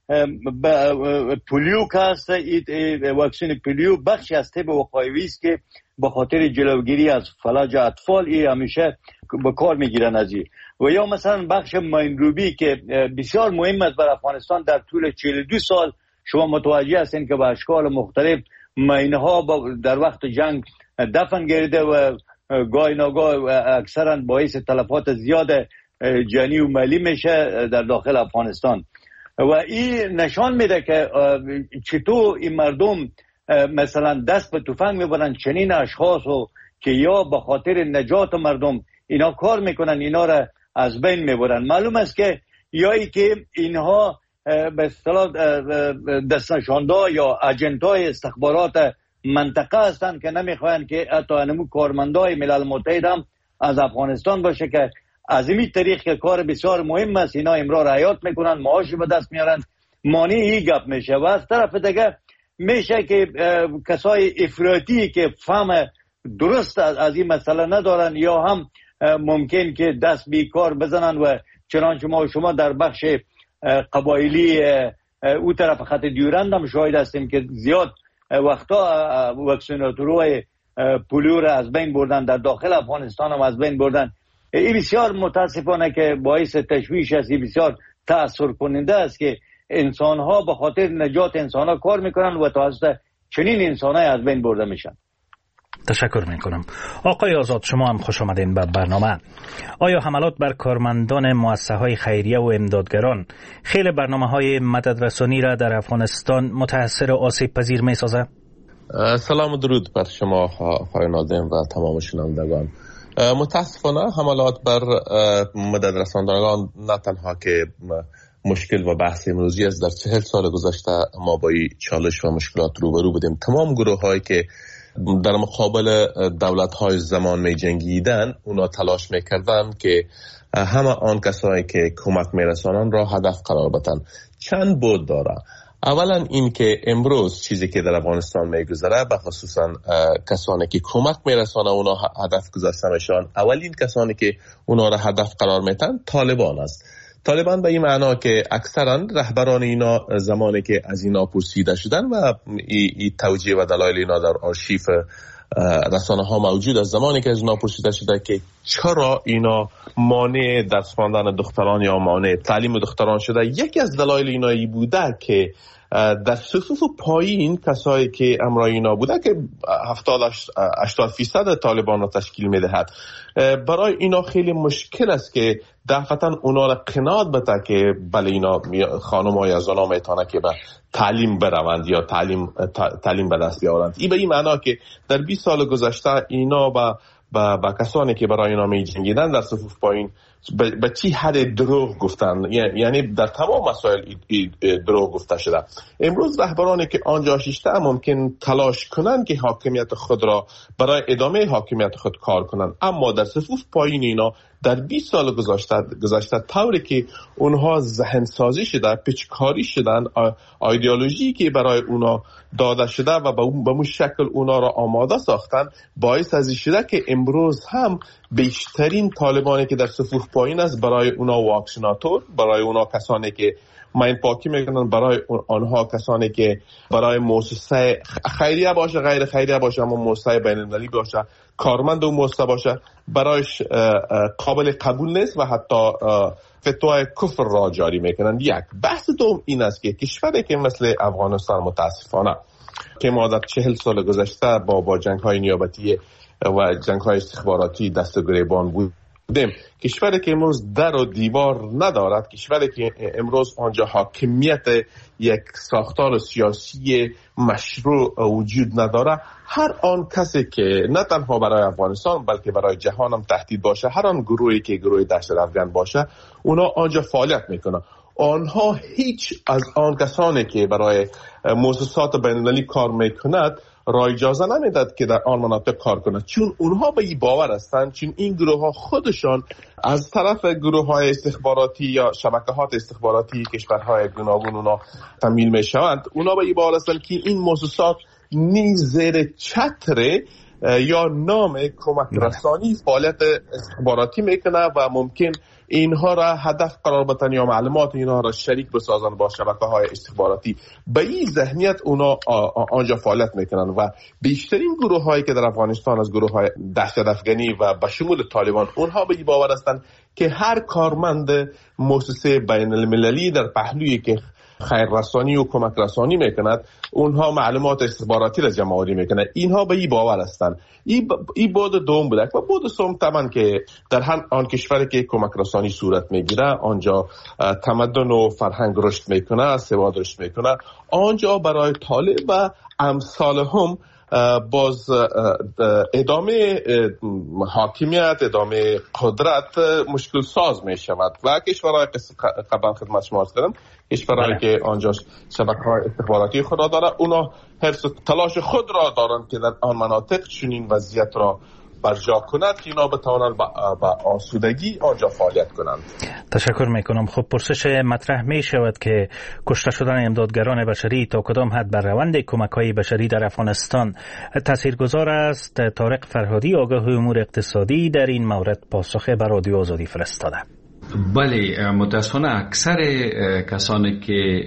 پولیو که هست، واکسین پولیو بخشی از طب وقایوی است که به خاطر جلوگیری از فلج اطفال ای همیشه به کار میگیرن از این. و یا مثلا بخش ماینروبی که بسیار مهم است بر افغانستان، در طول چهل و دو سال شما متوجه هستین که به اشکال مختلف ماینها در وقت جنگ دفن گردیده و گاهی ناگاه اکثرا باعث تلفات زیاد جانی و مالی میشه در داخل افغانستان. و این نشان میده که چطور این مردم مثلا دست به تفنگ میبرن، چنین اشخاص رو که یا به خاطر نجات مردم اینا کار میکنن، اینا را از بین میبرن. معلوم است که یا ای که اینها به اصطلاح دستنشانده یا اجنتای استخبارات منطقه هستند که نمیخواین که حتی انمو کارمندای ملل متحد هم از افغانستان باشه، که از این طریق که کار بسیار مهم است اینا امرار حیات میکنن، معاشی به دست میارن، مانع این گپ میشه. و از طرف دیگه میشه که کسای افراطی که فهم درست از این مسئله ندارن یا هم ممکن که دست بیکار بزنن و چنانچه ما شما در بخش قبایلی او طرف خط دیورند هم شاهد هستیم که زیاد وقتا واکسیناتورهای پولیو را از بین بردن، در داخل افغانستان هم از بین بردن. این بسیار متاسفانه که باعث تشویش است، این بسیار تأثیر کننده است که انسان ها به خاطر نجات انسان ها کار میکنن و توسط چنین انسان های از بین برده میشن. تشکر میکنم. آقای آزاد، شما هم خوش آمدین به برنامه. آیا حملات بر کارمندان مؤسسه های خیریه و امدادگران خیلی برنامه های مدد رسانی را در افغانستان متاثر و آسیب پذیر می سازه؟ سلام و درود بر شما آقای ناظم و تمام شنوندگان. متاسفانه حملات بر مدد رساندگان نه تنها که مشکل و بحث امروزی است، در چهل سال گذشته ما با این چالش و مشکلات روبرو بودیم. تمام گروه هایی که در مقابل دولت های زمان می جنگیدن اونا تلاش می کردن که همه آن کسایی که کمک می رسانن را هدف قرار بدن. چند بود داره. اولا این که امروز چیزی که در افغانستان می گذره به خصوصا کسانی که کمک می رسانن اونا هدف گذاشته میشن، اولین کسانی که اونا را هدف قرار میتن طالبان است. طالبان به این معنا که اکثرا رهبران اینا زمانی که از اینا پرسیده شدن و ای, ای توجیه و دلایل اینا در آرشیف رسانه ها موجود است، زمانی که از اینا پرسیده شده که چرا اینا مانع درس خواندن دختران یا مانع تعلیم دختران شده، یکی از دلایل اینا ای بوده که در صفوف پایین کسایی که امرای اینا بوده که هفتاد هشتاد فیصد طالبان را تشکیل میدهد، برای اینا خیلی مشکل است که دفعتا اونا را قناعت بده که بله اینا خانم های از اونا میتونه که به تعلیم بروند یا تعلیم تعلیم به دست بیاورند. این به این معنا که در بیست سال گذشته اینا با با, با کسانی که برای اینا می جنگیدن در صفوف پایین به چی حد دروغ گفتن، یعنی در تمام مسائل دروغ گفته شده. امروز رهبرانی که آنجا شیشته ممکن تلاش کنند که حاکمیت خود را برای ادامه حاکمیت خود کار کنند، اما در صفوف پایین اینا در بیست سال گذشته گذشته طوری که اونها ذهن سازی شده، پیچکاری شدن، ایدئولوژی که برای اونا داده شده و به اون شکل اونا را آماده ساختن، باعث از شده که امروز هم بیشترین طالبانی که در صفوف پایین است برای اونا واکسیناتور، برای اونا کسانی که ماین پاکی میکنن، برای آنها کسانی که برای مؤسسه خیریه باشه، غیر خیریه باشه، اما مؤسسه بین المللی باشه، کارمند اون مؤسسه باشه، برایش قابل قبول نیست و حتی فتوای کفر را جاری میکنن. یک بحث دوم این است که کشوری که مثل افغانستان متاسفانه که ما در چهل سال گذشته با با جنگ های نیابتی و جنگ های استخباراتی دست گریبان بود، کشوری که امروز در و دیوار ندارد، کشوری که امروز آنجا حاکمیت یک ساختار سیاسی مشروع وجود نداره، هر آن کسی که نه تنها برای افغانستان بلکه برای جهان هم تهدید باشه، هر آن گروهی که گروه دهشت افغان باشه، اونا آنجا فعالیت میکنن. آنها هیچ از آن کسانی که برای مؤسسات بین‌المللی کار میکند را اجازه نمیداد که در آن مناطق کار کنند، چون اونها به این باور هستند، چون این گروه ها خودشان از طرف گروه های استخباراتی یا شبکه‌های استخباراتی کشورهای گوناگون اونا تمویل میشوند، اونا به این باور هستند که این مؤسسات نیز زیر چتر یا نام کمک رسانی فعالیت استخباراتی میکنه و ممکن اینها را هدف قرار بدن یا معلومات اینها را شریک بسازن با شبکه‌های استخباراتی. به این ذهنیت اونا آنجا فعالیت میکنن و بیشترین گروه هایی که در افغانستان از گروه های دهشت افغانی و به شمول طالبان، اونها به این باور هستند که هر کارمند مؤسسه بین المللی در پهلویی که خیر رسانی و کمک رسانی میکند، اونها معلومات استخباراتی را جمع آوری میکنند. اینها به این باور هستند. این ب... بود دوم بوده و بود سوم طبعا که در هر آن کشوری که کمک رسانی صورت میگیره، آنجا تمدن و فرهنگ رشد میکنه، سواد رشد میکنه، آنجا برای طالب و امثال هم باز ادامه حاکمیت، ادامه قدرت مشکل ساز می شود و کشورهای قبلا خدمت شما عرض کردم، کشورهایی که آنجا شبکه‌های استخباراتی خود داره، اونا حرص و تلاش خود را دارند که در آن مناطق چنین وضعیت را برجا کند که اینا بتوانند با آسودگی آنجا فعالیت کنند. تشکر میکنم. خب پرسش مطرح می شود که کشته شدن امدادگران بشری تا کدام حد بر روند کمک های بشری در افغانستان تاثیرگذار است؟ طارق فرهادی آگاه امور اقتصادی در این مورد پاسخ بر رادیو آزادی فرستاده. بله، متاسفانه اکثر کسانی که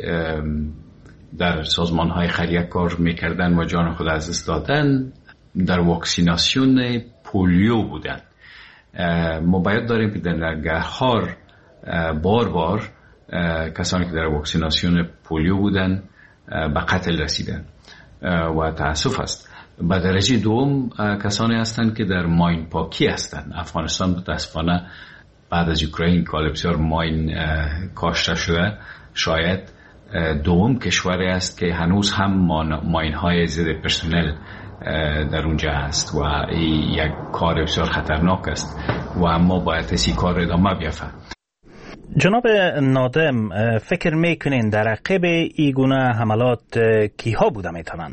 در سازمان های خیریه کار میکردن و جان خود از دست دادن در واکسیناسیون پولیو بودن. ما باید داریم که در نرگهار بار بار کسانی که در واکسیناسیون پولیو بودن به قتل رسیدن و تاسف است. به درجه دوم کسانی هستند که در ماین پاکی هستند. افغانستان متاسفانه بعد از اوکراین که بسیار ماین کاشته شده، شاید دوم کشوری است که هنوز هم ماین های ضد پرسنل در اونجا هست و این یک کار بسیار خطرناک است و اما باید این کار ادامه بیافته. جناب نادم، فکر میکنین در عقب این گونه حملات کیها بوده میتونن؟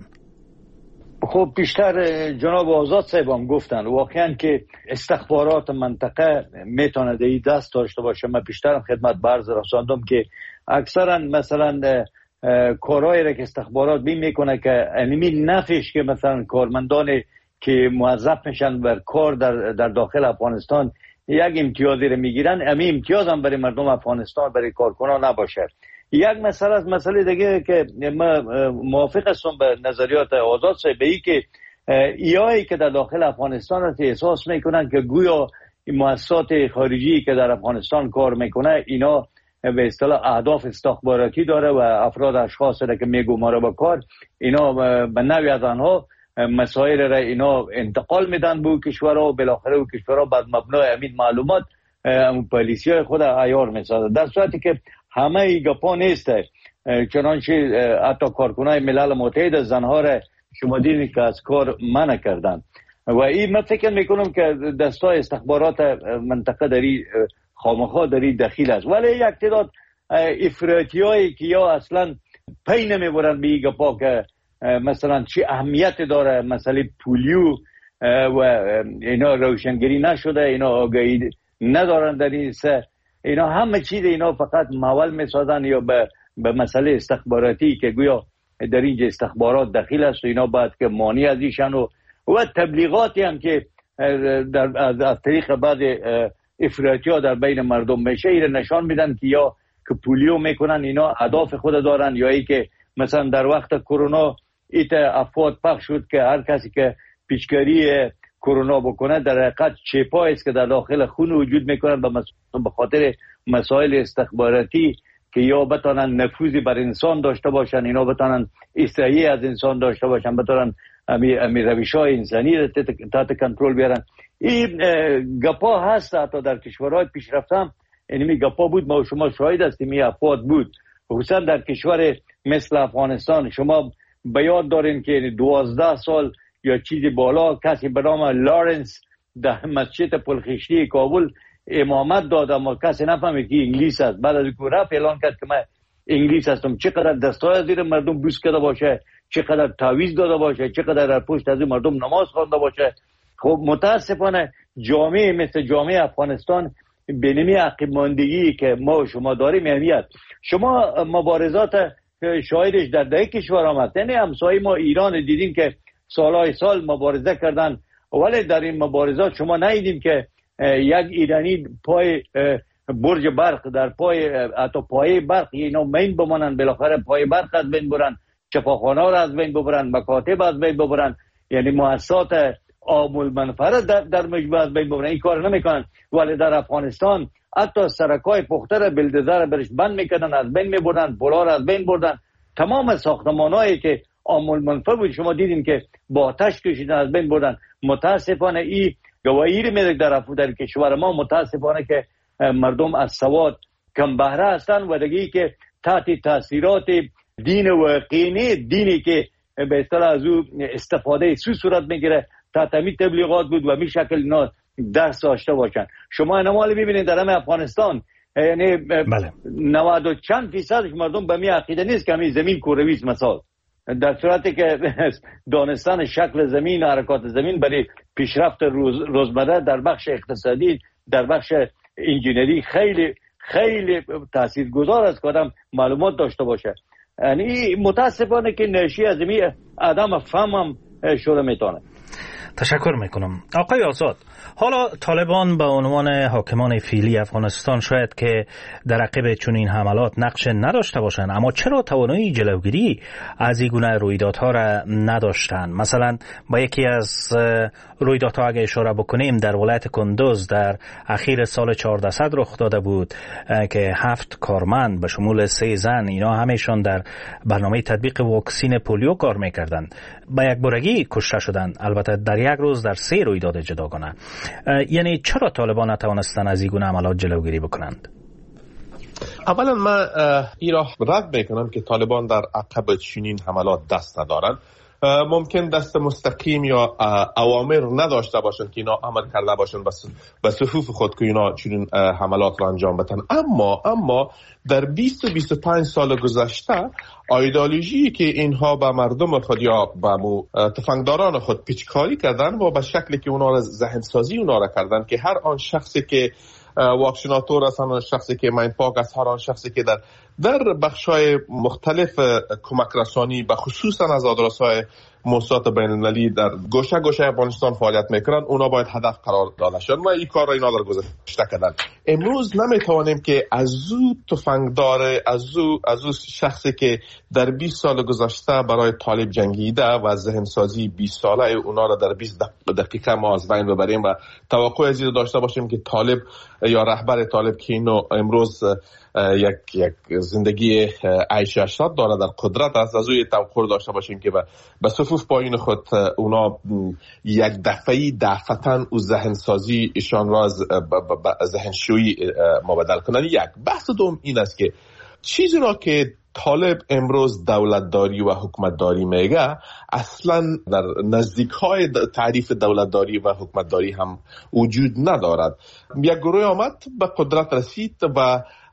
خب بیشتر جناب آزاد صاحب هم گفتن واقعا که استخبارات منطقه میتونه این دست داشته باشه. من بیشترم خدمت برز رساندم که اکثرا مثلا کارهایی را که استخبارات بین میکنه که انمی نفش که مثلا کارمندان که موظف میشن بر کار در, در داخل افغانستان یک امتیازی را میگیرن، امی امتیاز هم برای مردم افغانستان، برای کارکنان نباشه. یک مسئله از مسئله دیگه که ما موافق هستم به نظریات آزاد صاحب ای که ایایی که در داخل افغانستان هست احساس میکنن که گویا مؤسسات خارجی که در افغانستان کار میکنه اینا به اصطلاح اهداف استخباراتی داره و افراد اشخاص را که میگماره به کار، اینا به نوعی از آنها مسائل را اینا انتقال میدن به کشورها و بالاخره و کشورها بعد مبنای امین معلومات پالیسی های خود عیار میسازه، در صورتی که همه ای گپا نیسته. چنانچه حتی کارکنای ملل متحد زنها را شما دیدین که از کار منع کردن و این من فکر میکنم که دستای استخبارات منطقه داری خامخا داری دخیل است، ولی یک تعداد افراطی هایی که یا اصلا پی نمیبرن به این گپا که مثلا چی اهمیت داره مسئله پولیو و اینا روشنگری نشده، اینا آگاهی ندارن در این سه. اینا همه چیز اینا فقط مول میسازن یا به به مسئله استخباراتی که گویا در اینجا استخبارات دخیل است و اینا باید که مانع از ایشن و و تبلیغاتی هم که در از, از طریق بعض افراطی ها در بین مردم میشه ایره نشان میدن که یا که پولیو میکنن اینا اهداف خود دارن یا ای که مثلا در وقت کرونا ایت افواد پخش شد که هر کسی که پیشگیری کرونا بکنه در حقیقت چپایی است که در داخل خون وجود میکنن به خاطر مسائل استخباراتی که یا بتانن نفوذی بر انسان داشته باشن، اینا بتانن استرایی از انسان داشته باشن، بتانن امی امی روش‌های انسانی را تحت کنترل بیارن. این گپا هست حتی در کشورهای پیشرفته اینمی گپا بود، ما و شما شاهد هستیم این افواد بود. خصوصا در کشور مثل افغانستان شما به یاد دارین که دوازده سال یا چیزی بالا کسی به نام لارنس در مسجد پلخشتی کابل امامت داد اما کسی نفهمید که انگلیس است. بعد از اینکه رفت اعلان کرد که من انگلیس هستم، چقدر دستای زیر مردم بوس کرده باشه، چقدر تعویض داده باشه، چقدر در پشت از مردم نماز خوانده باشه. خب متاسفانه جامعه مثل جامعه افغانستان به نمی عقب ماندگی که ما و شما داریم اهمیت. شما مبارزات شاهدش در ده کشور آمد، یعنی همسایه ما ایران دیدیم که سالهای سال مبارزه کردن، ولی در این مبارزات شما ندیدیم که یک ایرانی پای برج برق در پای حتی پای برق اینا مین بمانن، بالاخره پای برق از بین برن، چپاخانه را از بین ببرن، مکاتب از بین ببرن، یعنی مؤسسات عام المنفعه در, در مجموع از بین ببرن. این کار نمیکنن. ولی در افغانستان حتی سرکای پخته را بلدزر برش بند میکردن، از بین میبردن، پلا را از بین بردن. تمام ساختمانایی که عام المنفعه بود شما دیدین که با آتش کشیدن، از بین بردن. متاسفانه این گواهی میده در در کشور ما متاسفانه که مردم از سواد کم بهره هستن و دیگه که تحت تاثیرات دین واقعی، دینی که به اصطلاح از او استفاده سو صورت میگیره، تحت می تبلیغات بود و می شکل اینا درس داشته باشن. شما نمالی ببینید در همه افغانستان یعنی بله. نود و چند فیصدش مردم به می عقیده نیست که همین زمین کورویست مثال، در صورتی که دانستن شکل زمین، حرکات زمین برای پیشرفت روز روزمره در بخش اقتصادی، در بخش انجینری خیلی خیلی تاثیرگذار است که آدم معلومات داشته باشه. یعنی متاسفانه که نشی از می آدم فهمم شده میتونه. تشکر میکنم. آقای آزاد، حالا طالبان به عنوان حاکمان فعلی افغانستان شاید که در عقب چنین حملات نقش نداشته باشند، اما چرا توانایی جلوگیری از این گونه رویدادها را نداشتند؟ مثلا با یکی از رویدادها اگه اشاره بکنیم در ولایت کندوز در اخیر سال چهاردهصد رخ داده بود که هفت کارمند به شمول سه زن اینا همشون در برنامه تطبیق واکسین پولیو کار میکردند، با یک بارگی کشته شدند، البته در یک روز در سه رویداد جداگانه. یعنی چرا طالبان نتوانستند از این گونه عملات جلوگیری بکنند؟ اولا من این را رد میکنم که طالبان در عقب چنین حملات دست ندارند. ممکن دست مستقیم یا اوامر نداشته باشند که اینا عمل کرده باشند به صفوف خود که اینا چنین حملات را انجام بدن. اما اما در بیست و بیست و پنج سال گذشته ایدئولوژی که اینها به مردم خود یا به تفنگداران خود پیچکاری کردن و به شکلی که اونا را ذهن سازی اونا را کردن که هر آن شخصی که واکسیناتور است، هر شخصی که ماین پاک است، هر آن شخصی که در در بخش‌های مختلف کمک رسانی به خصوصا از آدرس‌های موسسات بین‌المللی در گوشه گوشه افغانستان فعالیت میکنن، اونا باید هدف قرار داده شد و این کار را اینا در گذشته کردن. امروز نمیتوانیم که از او تفنگدار، از او از او شخصی که در بیست سال گذشته برای طالب جنگیده و ذهن سازی بیست ساله اونا را در بیست دقیقه ما از بین ببریم و توقع از این داشته باشیم که طالب یا رهبر طالب که اینو امروز یک یک زندگی عیش اشرت داره در قدرت است، از او توقع داشته باشیم که به صفوف پایین خود اونا یک دفعی دفتن و ذهن سازی ایشان را ذهن شویی مبدل کنن. یک بحث دوم این است که چیزی را که طالب امروز دولتداری و حکومتداری میگه اصلا در نزدیک‌های تعریف دولتداری و حکومتداری هم وجود ندارد. یک گروه آمد به قدرت رسید و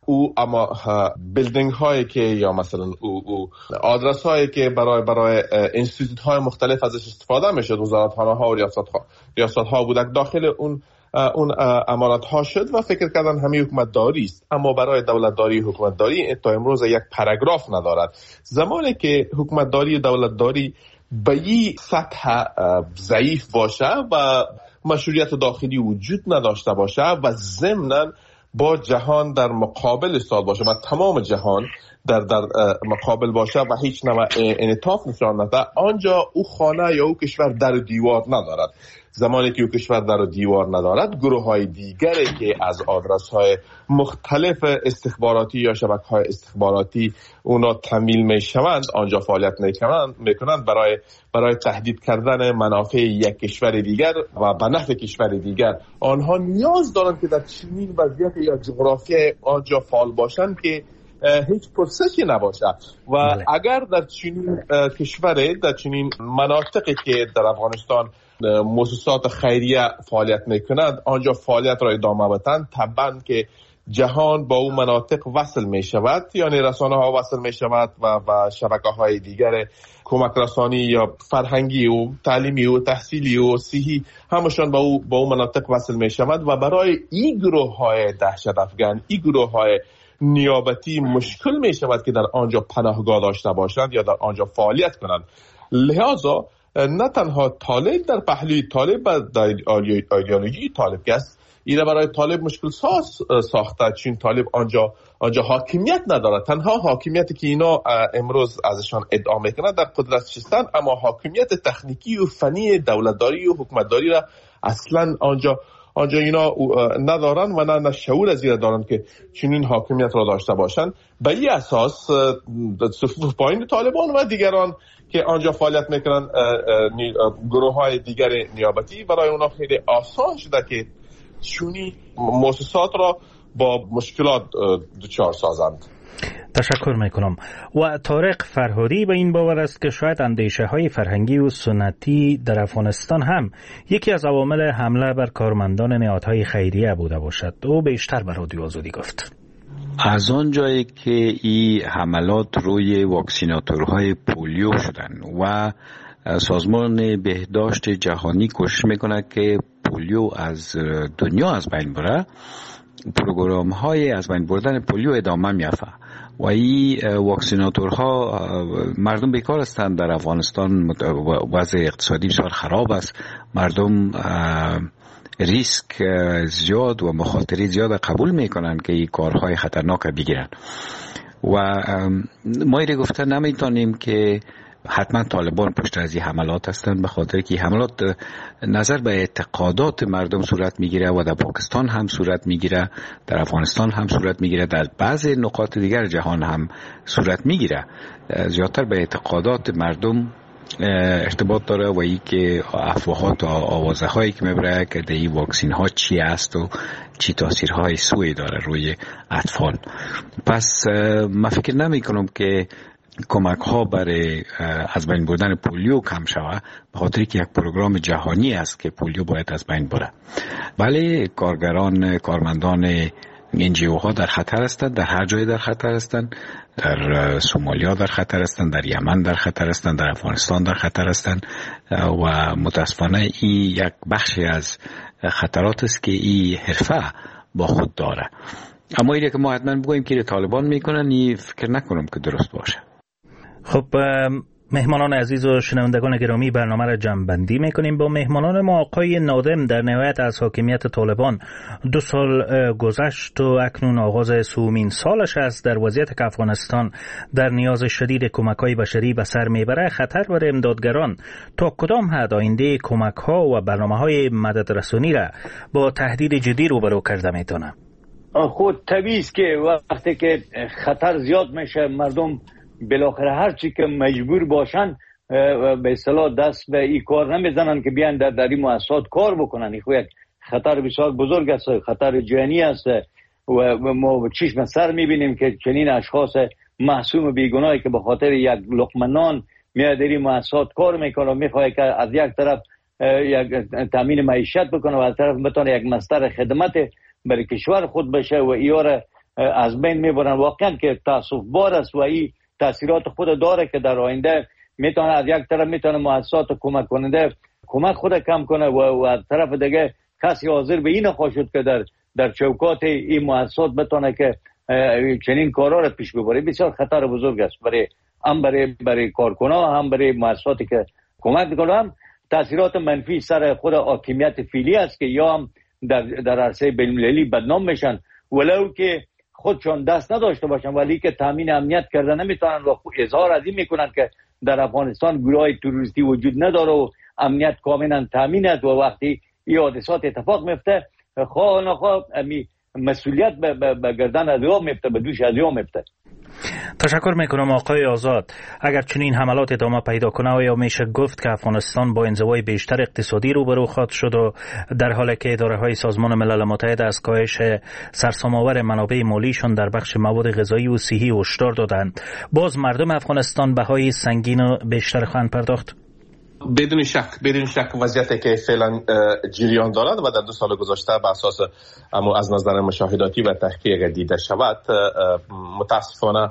او اما بیلدینگ هایی که یا مثلا او, او آدرس هایی که برای برای انستیتوت های مختلف ازش استفاده میشد، وزارتخانه ها و ریاست ها ریاست ها بودک داخل اون اون امارات ها شد و فکر کردن همین حکومت داری است. اما برای دولت داری حکومت داری تا امروز یک پاراگراف ندارد. زمانی که حکومت داری دولت داری به این سطح ضعیف باشه و مشروعیت داخلی وجود نداشته باشه و ضمناً با جهان در مقابل استاد باشه و تمام جهان در در مقابل باشه و هیچ نوع انعطاف نشان نده، آنجا او خانه یا او کشور در دیوار ندارد. زمانی که او کشور در دیوار ندارد، گروه های دیگری که از آدرس های مختلف استخباراتی یا شبکه های استخباراتی اونا تمیل می شوند آنجا فعالیت می کنند برای برای تهدید کردن منافع یک کشور دیگر و به نفع کشور دیگر. آنها نیاز دارند که در چنین وضعیت یا جغرافیای آنجا فعال باشند که هیچ پرسشی نباشه و بله. اگر در چنین کشوری، در چنین مناطقی که در افغانستان مؤسسات خیریه فعالیت میکنند آنجا فعالیت را ادامه بدن، طبعا که جهان با اون مناطق وصل می شود، یعنی رسانه ها وصل می شود و, و شبکه های دیگر کمک رسانی یا فرهنگی و تعلیمی و تحصیلی و صحی همشان با اون با اون مناطق وصل می شود و برای این گروه های دهشت افغان، این گروه های نیابتی مشکل می شود که در آنجا پناهگاه داشته باشند یا در آنجا فعالیت کنند. لذا نه تنها طالب در پهلوی طالب و در ایدئولوژی طالب که است، اینا برای طالب مشکل ساز ساخته، چون طالب آنجا آنجا حاکمیت نداره. تنها حاکمیتی که اینا امروز ازشان ادعا میکنن در قدرت هستن، اما حاکمیت تکنیکی و فنی دولتداری و حکومتداری را اصلا آنجا آنجا اینا ندارن و نه شعور از این دارن که چنین حاکمیت را داشته باشن. به این اساس صفوف پایین طالبان و دیگران که آنجا فعالیت میکنن، گروه های دیگر نیابتی، برای اونا خیلی آسان شده که چنین مؤسسات را با مشکلات دچار سازند. تشکر میکنم. و طارق فرهادی به این باور است که شاید اندیشه های فرهنگی و سنتی در افغانستان هم یکی از عوامل حمله بر کارمندان نهادهای خیریه بوده باشد. او بیشتر به رادیو آزادی گفت. از آن جایی که این حملات روی واکسیناتورهای پولیو شدن و سازمان بهداشت جهانی کوشش میکنه که پولیو از دنیا از بین بره، پروگرام های از بین بردن پولیو ادامه میافته و این واکسیناتورها مردم بیکار هستند. در افغانستان وضع اقتصادی بسیار خراب است، مردم ریسک زیاد و مخاطره زیاد قبول میکنن که این کارهای خطرناک بگیرن و ما ایره گفته نمیتونیم که حتما طالبان پشت از این حملات هستند، به خاطر که حملات نظر به اعتقادات مردم صورت میگیره و در پاکستان هم صورت میگیره، در افغانستان هم صورت میگیره، در بعضی نقاط دیگر جهان هم صورت میگیره. زیادتر به اعتقادات مردم ارتباط داره و ای که افواهات و آوازه هایی که میبره که در این واکسین ها چی است و چی تاثیرهای سوی داره روی اطفال. پس من فکر نمی کنم که کمک ها برای از بین بردن پولیو کم شود، به خاطر که یک پروگرام جهانی است که پولیو باید از بین بره. ولی کارگران، کارمندان انجیو ها در خطر هستند، در هر جای در خطر هستند، در سومالیا در خطر هستند، در یمن در خطر هستند، در افغانستان در خطر هستند و متاسفانه این یک بخشی از خطرات است که این حرفه با خود داره. اما اینه که ما حتما بگوییم که طالبان میکنن، این فکر نکنم که درست باشه. خب مهمانان عزیز و شنوندگان گرامی، برنامه را جمع‌بندی میکنیم. با مهمانان ما آقای نادم در نهایت از حاکمیت طالبان دو سال گذشت و اکنون آغاز سومین سالش است. در وضعیت که افغانستان در نیاز شدید کمک‌های بشری به سر میبره، خطر بر امدادگران تا کدام حد آینده کمک‌ها و برنامه‌های مددرسانی را با تهدید جدی روبرو کرده میتونه؟ خود طبیعی است که وقتی که خطر زیاد میشه، مردم بالاخره هر چی که مجبور باشن به اصطلاح دست به این کار نمیزنن که بیان در در این مؤسسات کار بکنن. این یک خطر بسیار بزرگ است، خطر جهانی است و ما چشم سر میبینیم که چنین اشخاص معصوم و بیگناهی که به خاطر یک لقمه نان میاد در این مؤسسات کار میکنه و میخواد که از یک طرف یک تامین معیشت بکنه و از طرف بتونه یک مصدر خدمت برای کشور خود بشه و ایاره از بین میبرن. واقعا که تاسف بار است و این تاثیرات خود داره که در آینده میتونه از یک طرف میتونه مؤسسات کمک کننده کمک خود کم کنه و از طرف دیگه کسی حاضر به این نخواهد که در در چوکات این مؤسسات بتونه که چنین کارا را پیش ببره. بسیار خطر بزرگ است برای هم برای برای کارکنان هم برای مؤسساتی که کمک میکنن. هم تاثیرات منفی سر خود حاکمیت فعلی است که یا هم در در عرصه بین‌المللی بدنام میشن ولو که خودشان دست نداشته باشن ولی که تامین امنیت کرده نمیتونن و اظهار از این میکنن که در افغانستان گروه تروریستی وجود نداره و امنیت کاملا تامین است و وقتی این حادثات اتفاق میفته خواه نخواه مسئولیت به گردن ادعا میفته به دوش ادعا میفته. تشکر میکنم آقای آزاد. اگر چنین حملات ادامه پیدا کنه و یا میشه گفت که افغانستان با انزوای بیشتر اقتصادی روبرو خواهد شد و در حالی که اداره های سازمان ملل متحد از کاهش سرسام‌آور منابع مالیشان در بخش مواد غذایی و صحی هشدار دادند، باز مردم افغانستان بهای سنگین و بیشتر خواهند پرداخت؟ بدون شک بدون شک وضعیتی که فعلا جریان دارد و در دو سال گذشته به اساس اما از نظر مشاهداتی و تحقیق دیده شود متاسفانه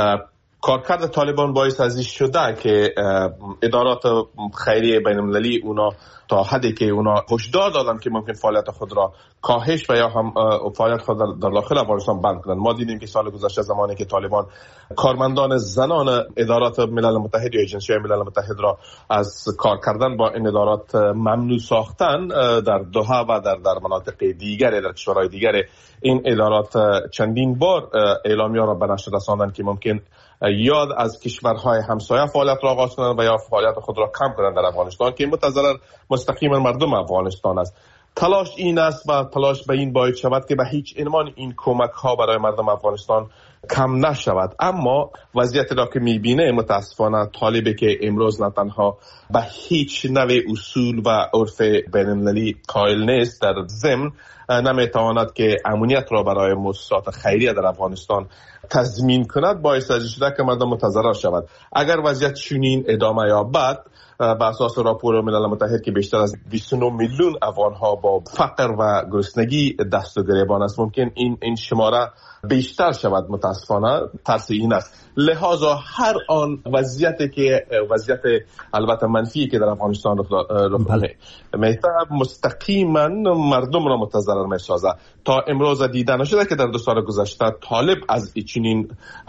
کارکرد طالبان باعث از این شده که ادارات خیریه بین المللی اونا تا حدی که اونا هشدار دادن که ممکن فعالیت خود را کاهش و یا هم فعالیت خود در داخل افغانستان بند کنند. ما دیدیم که سال گذشته زمانی که طالبان کارمندان زنان ادارات ملل متحد یا ایجنسی ملل متحد را از کار کردن با این ادارات ممنوع ساختن، در دوحه و در در مناطق دیگر در کشورهای دیگر این ادارات چندین بار اعلامیه را به نشر رساندند که ممکن یاد از کشورهای همسایه فعالیت را آغاز کنند و یا فعالیت خود را کم کنند در افغانستان که متضرر مستقیما مردم افغانستان است. تلاش این است و تلاش به این باید شود که به هیچ عنوان این کمک ها برای مردم افغانستان کم نشود. اما وضعیت را که میبینه متاسفانه طالبی که امروز نه تنها به هیچ نوع اصول و عرف بین‌المللی قائل نیست، در ضمن نمیتواند که امنیت را برای مؤسسات خیریه در افغانستان تضمین کند، باعث از شده که مردم متضرر شود. اگر وضعیت چنین ادامه یابد، بر اساس راپور ملل متحد که بیشتر از بیست و نه میلیون افغان ها با فقر و گرسنگی دست و گریبان است، ممکن این این شماره بیشتر شود. متاسفانه ترس این است. لحاظا هر آن وضعیتی که وضعیت البته منفی که در افغانستان رخ داده میتونه مستقیما مردم را متضرر میسازه. تا امروز دیده نشده که در دو سال گذشته طالب از چنین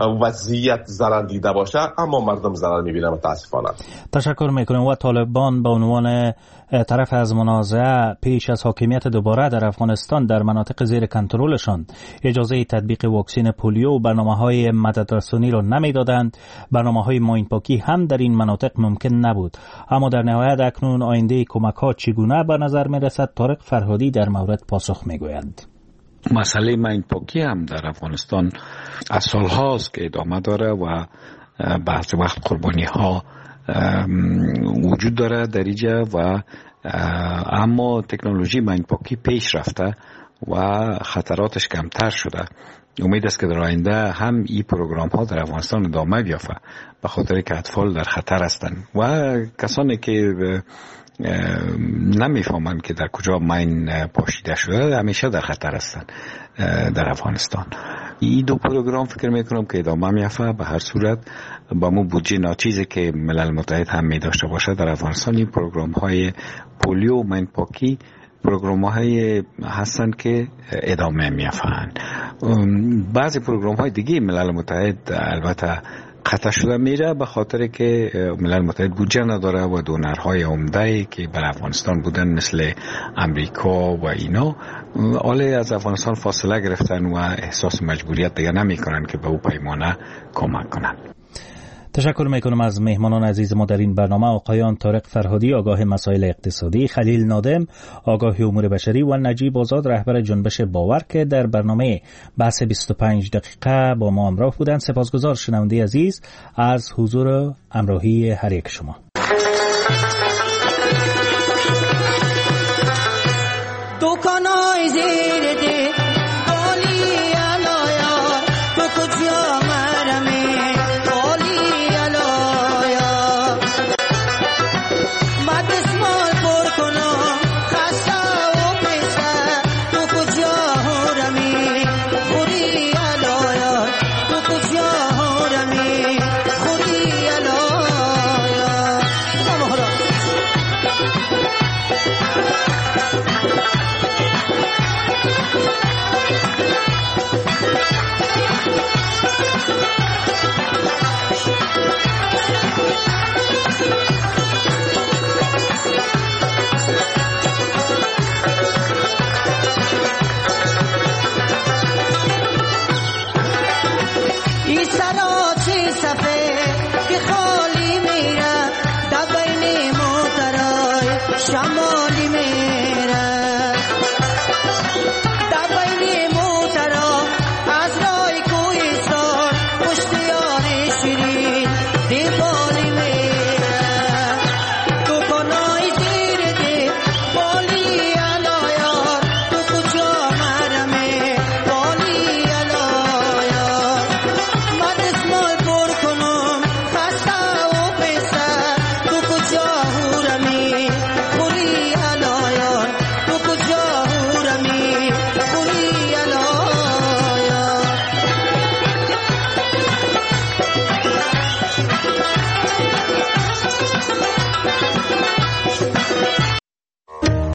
وضعیت ضرر دیده باشه، اما مردم ضرر میبینه متاسفانه. تشکر میکنم. و طالبان به عنوان طرف از منازعه پیش از حاکمیت دوباره در افغانستان در مناطق زیر کنترلشان اجازه تطبیق واکسن پولیو و برنامه‌های مددرسانی را نمیدادند. برنامه‌های ماین پاکی هم در این مناطق ممکن نبود. اما در نهایت اکنون آینده کمک‌ها چگونه به نظر می‌رسد؟ طارق فرهادی در مورد پاسخ می‌گویند. مسئله ماین پاکی هم در افغانستان از سال‌هاست که ادامه داره و بعضی وقت قربانی‌ها وجود داره در اینجا و اما تکنولوژی ماین پاکی پیش رفته و خطراتش کمتر شده. امید است که در آینده هم این پروگرام ها در افغانستان ادامه بیافته، به خاطر که اطفال در خطر هستند و کسانی که نمیفهمند که در کجا ماین پاشیده شده همیشه در خطر هستند در افغانستان. این دو پروگرام فکر میکنم که ادامه میافته. به هر صورت با مو بودجه ناچیزی که ملل متحد هم می داشته باشه در افغانستان، این پروگرام های پولیو و ماین پاکی پروگرام های هستند که ادامه میافند. بعضی پروگرام های دیگه ملل متحد البته قطع شده میره به خاطر که ملل متحد بودجه نداره و دونرهای عمده که بر افغانستان بودن مثل امریکا و اینا حالا از افغانستان فاصله گرفتن و احساس مجبوریت دیگه نمی کنن که به او پیمانه کمک کنن. تشکر میکنم از مهمانان عزیز ما در این برنامه، آقایان طارق فرهادی آگاه مسائل اقتصادی، خلیل نادم آگاه امور بشری و نجیب آزاد رهبر جنبش باور که در برنامه بحث بیست و پنج دقیقه با ما همراه بودند. سپاسگزار شنونده عزیز از حضور همراهی هر یک شما. دکانای زیر دی گالی علایا تو کجا مرمی گالی علایا بعد اسمال پر کنم خسته و پیسه تو کجا هرمی خوری علایا ظالمه